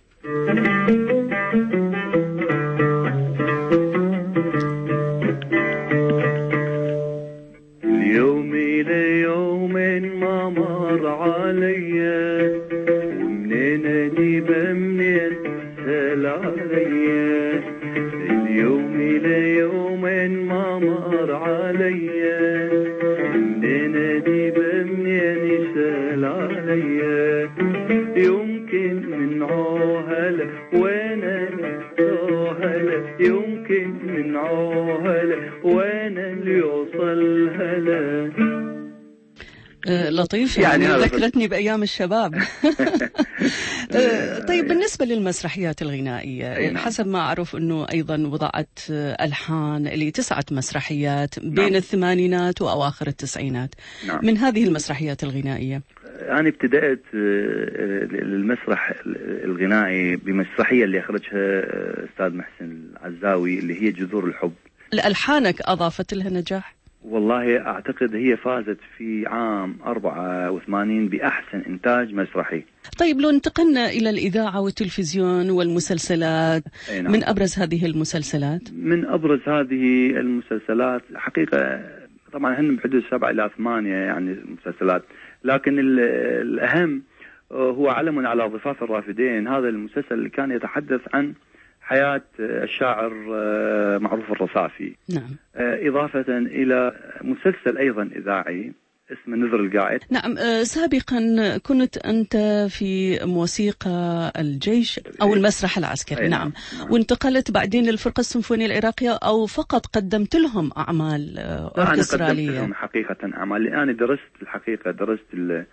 اليوم إلى يومين ما مر عليا، ومنين أجيبه منين سهل عليا. اليوم إلى يومين ما مر عليا، ومنين أجيبه منين سهل عليا. يمكن من عوهلة وانا عوهلة، يمكن من عوهلة وانا اللي يوصل هلا. آه لطيف يعني, يعني ذكرتني بأيام الشباب. آه طيب بالنسبة للمسرحيات الغنائية نعم. حسب ما أعرف أنه أيضا وضعت ألحان لتسعة مسرحيات بين نعم. الثمانينات وأواخر التسعينات نعم. من هذه المسرحيات الغنائية أنا ابتدأت المسرح الغنائي بمسرحية اللي أخرجها أستاذ محسن العزاوي اللي هي جذور الحب. الألحانك أضافت لها نجاح؟ والله أعتقد هي فازت في عام أربعة وثمانين بأحسن إنتاج مسرحي. طيب لو انتقلنا إلى الإذاعة والتلفزيون والمسلسلات نعم. من أبرز هذه المسلسلات؟ من أبرز هذه المسلسلات حقيقة طبعا هن بحدود سبعة إلى ثمانية يعني مسلسلات، لكن الأهم هو علم على ضفاف الرافدين. هذا المسلسل اللي كان يتحدث عن حياة الشاعر معروف الرصافي نعم. إضافة إلى مسلسل أيضا إذاعي اسمه نذر القائد. نعم سابقا كنت أنت في موسيقى الجيش أو المسرح العسكري نعم. نعم وانتقلت بعدين للفرقة السيمفونية العراقية أو فقط قدمت لهم أعمال أوركسترالية؟ أنا قدمت لهم حقيقة أعمال، لأني درست الحقيقة درست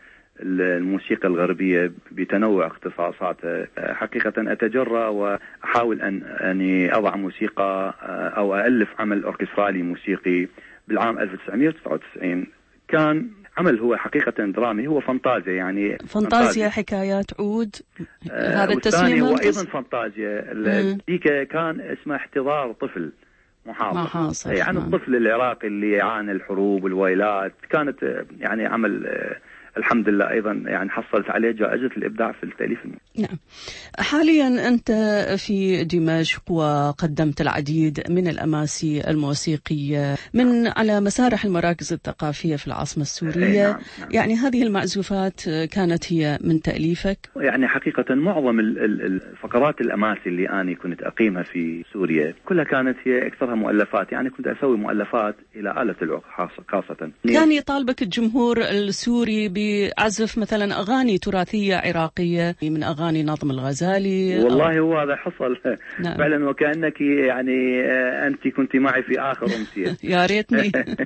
الموسيقى الغربية بتنوع اختصاصاتها. حقيقة أتجرأ وأحاول أن أني أضع موسيقى أو أألف عمل أوركسترالي موسيقي بالعام ألف وتسعمائة وتسعة وتسعين. كان عمل هو حقيقة درامي، هو فانتازيا يعني فانتازيا حكايات عود آه هذا التسمية وأيضا فانتازيا ديك كان اسمه احتضار طفل محاصر, محاصر. يعني نعم. الطفل العراقي اللي يعاني الحروب والويلات. كانت يعني عمل آه الحمد لله أيضا يعني حصلت عليه جائزة الإبداع في التأليف. نعم. حاليا أنت في دمشق وقدمت العديد من الأماسي الموسيقية من على مسارح المراكز الثقافية في العاصمة السورية. نعم. نعم. يعني هذه المعزوفات كانت هي من تأليفك؟ يعني حقيقة معظم الفقرات الأماسي اللي أنا كنت أقيمها في سوريا كلها كانت هي أكثرها مؤلفات، يعني كنت أسوي مؤلفات إلى آلة العود خاصة. كان يطالبك الجمهور السوري بعزف مثلا أغاني تراثية عراقية من أغاني ناظم الغزالي؟ والله هو هذا حصل نعم. فعلا وكأنك يعني أنت كنت معي في آخر أمسية. يا ريتني.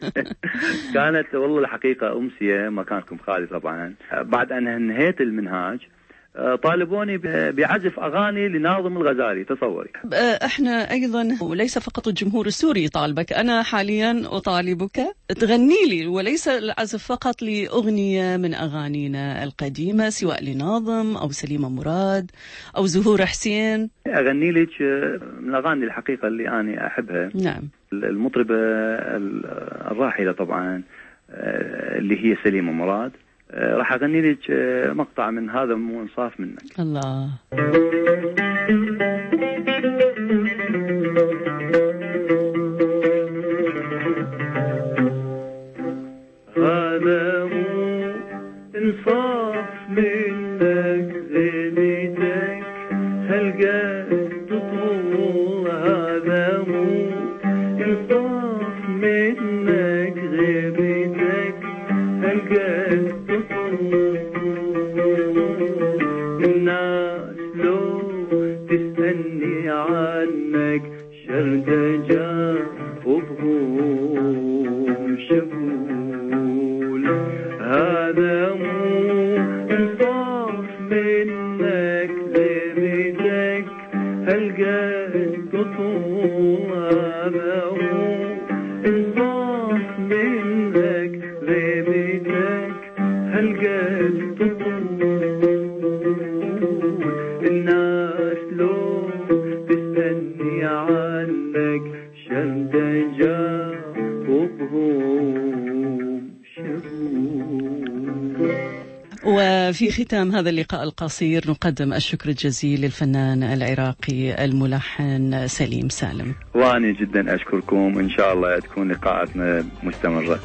كانت والله الحقيقة أمسية مكانكم خالي طبعا. بعد أن انهيت المنهاج طالبوني بعزف أغاني لناظم الغزالي، تصوري. احنا أيضا وليس فقط الجمهور السوري يطالبك، أنا حاليا أطالبك تغني لي وليس العزف فقط لأغنية من أغانينا القديمة سواء لناظم أو سليمة مراد أو زهور حسين. أغني لك من الأغاني الحقيقة اللي أنا أحبها. نعم. المطربة الراحلة طبعا اللي هي سليمة مراد. راح أغني لك مقطع من هذا مو انصاف منك. الله. هذا مو انصاف منك زينتك هالقد تطول. هذا مو انصاف منك غيبتك هالقد الناس لو تسألني عنك شردجة وبهوم شبول. هذا مو انصاف منك غيبتك هالقد تطول. هذا مو انصاف منك غيبتك هالقد تطول. الناس لو تسألني عنك شردجة وبهوم شبول. وفي ختام هذا اللقاء القصير نقدم الشكر الجزيل للفنان العراقي الملحن سليم سالم. وأنا جدا أشكركم، إن شاء الله تكون لقاءاتنا مستمرة.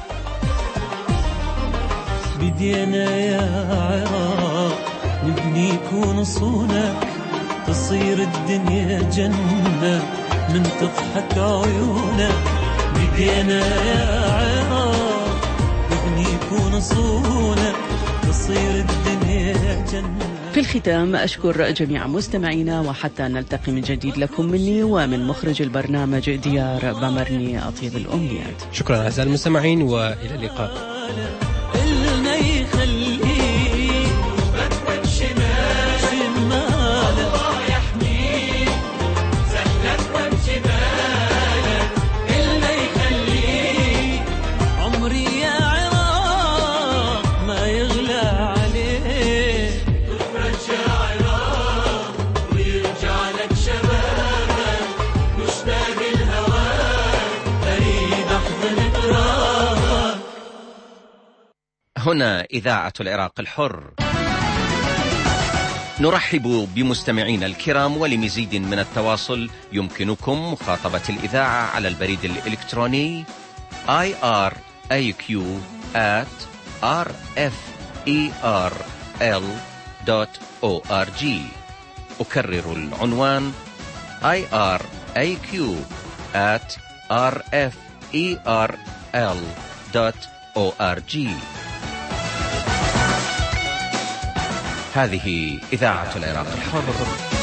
بدينا يا عراق نبني كون صونك تصير الدنيا جنة من تضحك عيونك. بدينا يا عراق نبني كون صونك تصير الدنيا جنة. في الختام أشكر جميع مستمعينا، وحتى نلتقي من جديد لكم مني ومن مخرج البرنامج ديار بامرني أطيب الأمنيات. شكرا أعزائي المستمعين وإلى اللقاء. هنا إذاعة العراق الحر. نرحب بمستمعينا الكرام، ولمزيد من التواصل يمكنكم مخاطبة الإذاعة على البريد الإلكتروني آي آر إيه كيو آت آر إف إي آر إل دوت أو آر جي. أكرر العنوان آي آر إيه كيو آت آر إف إي آر إل دوت أو آر جي. هذه إذاعة العراق الحر.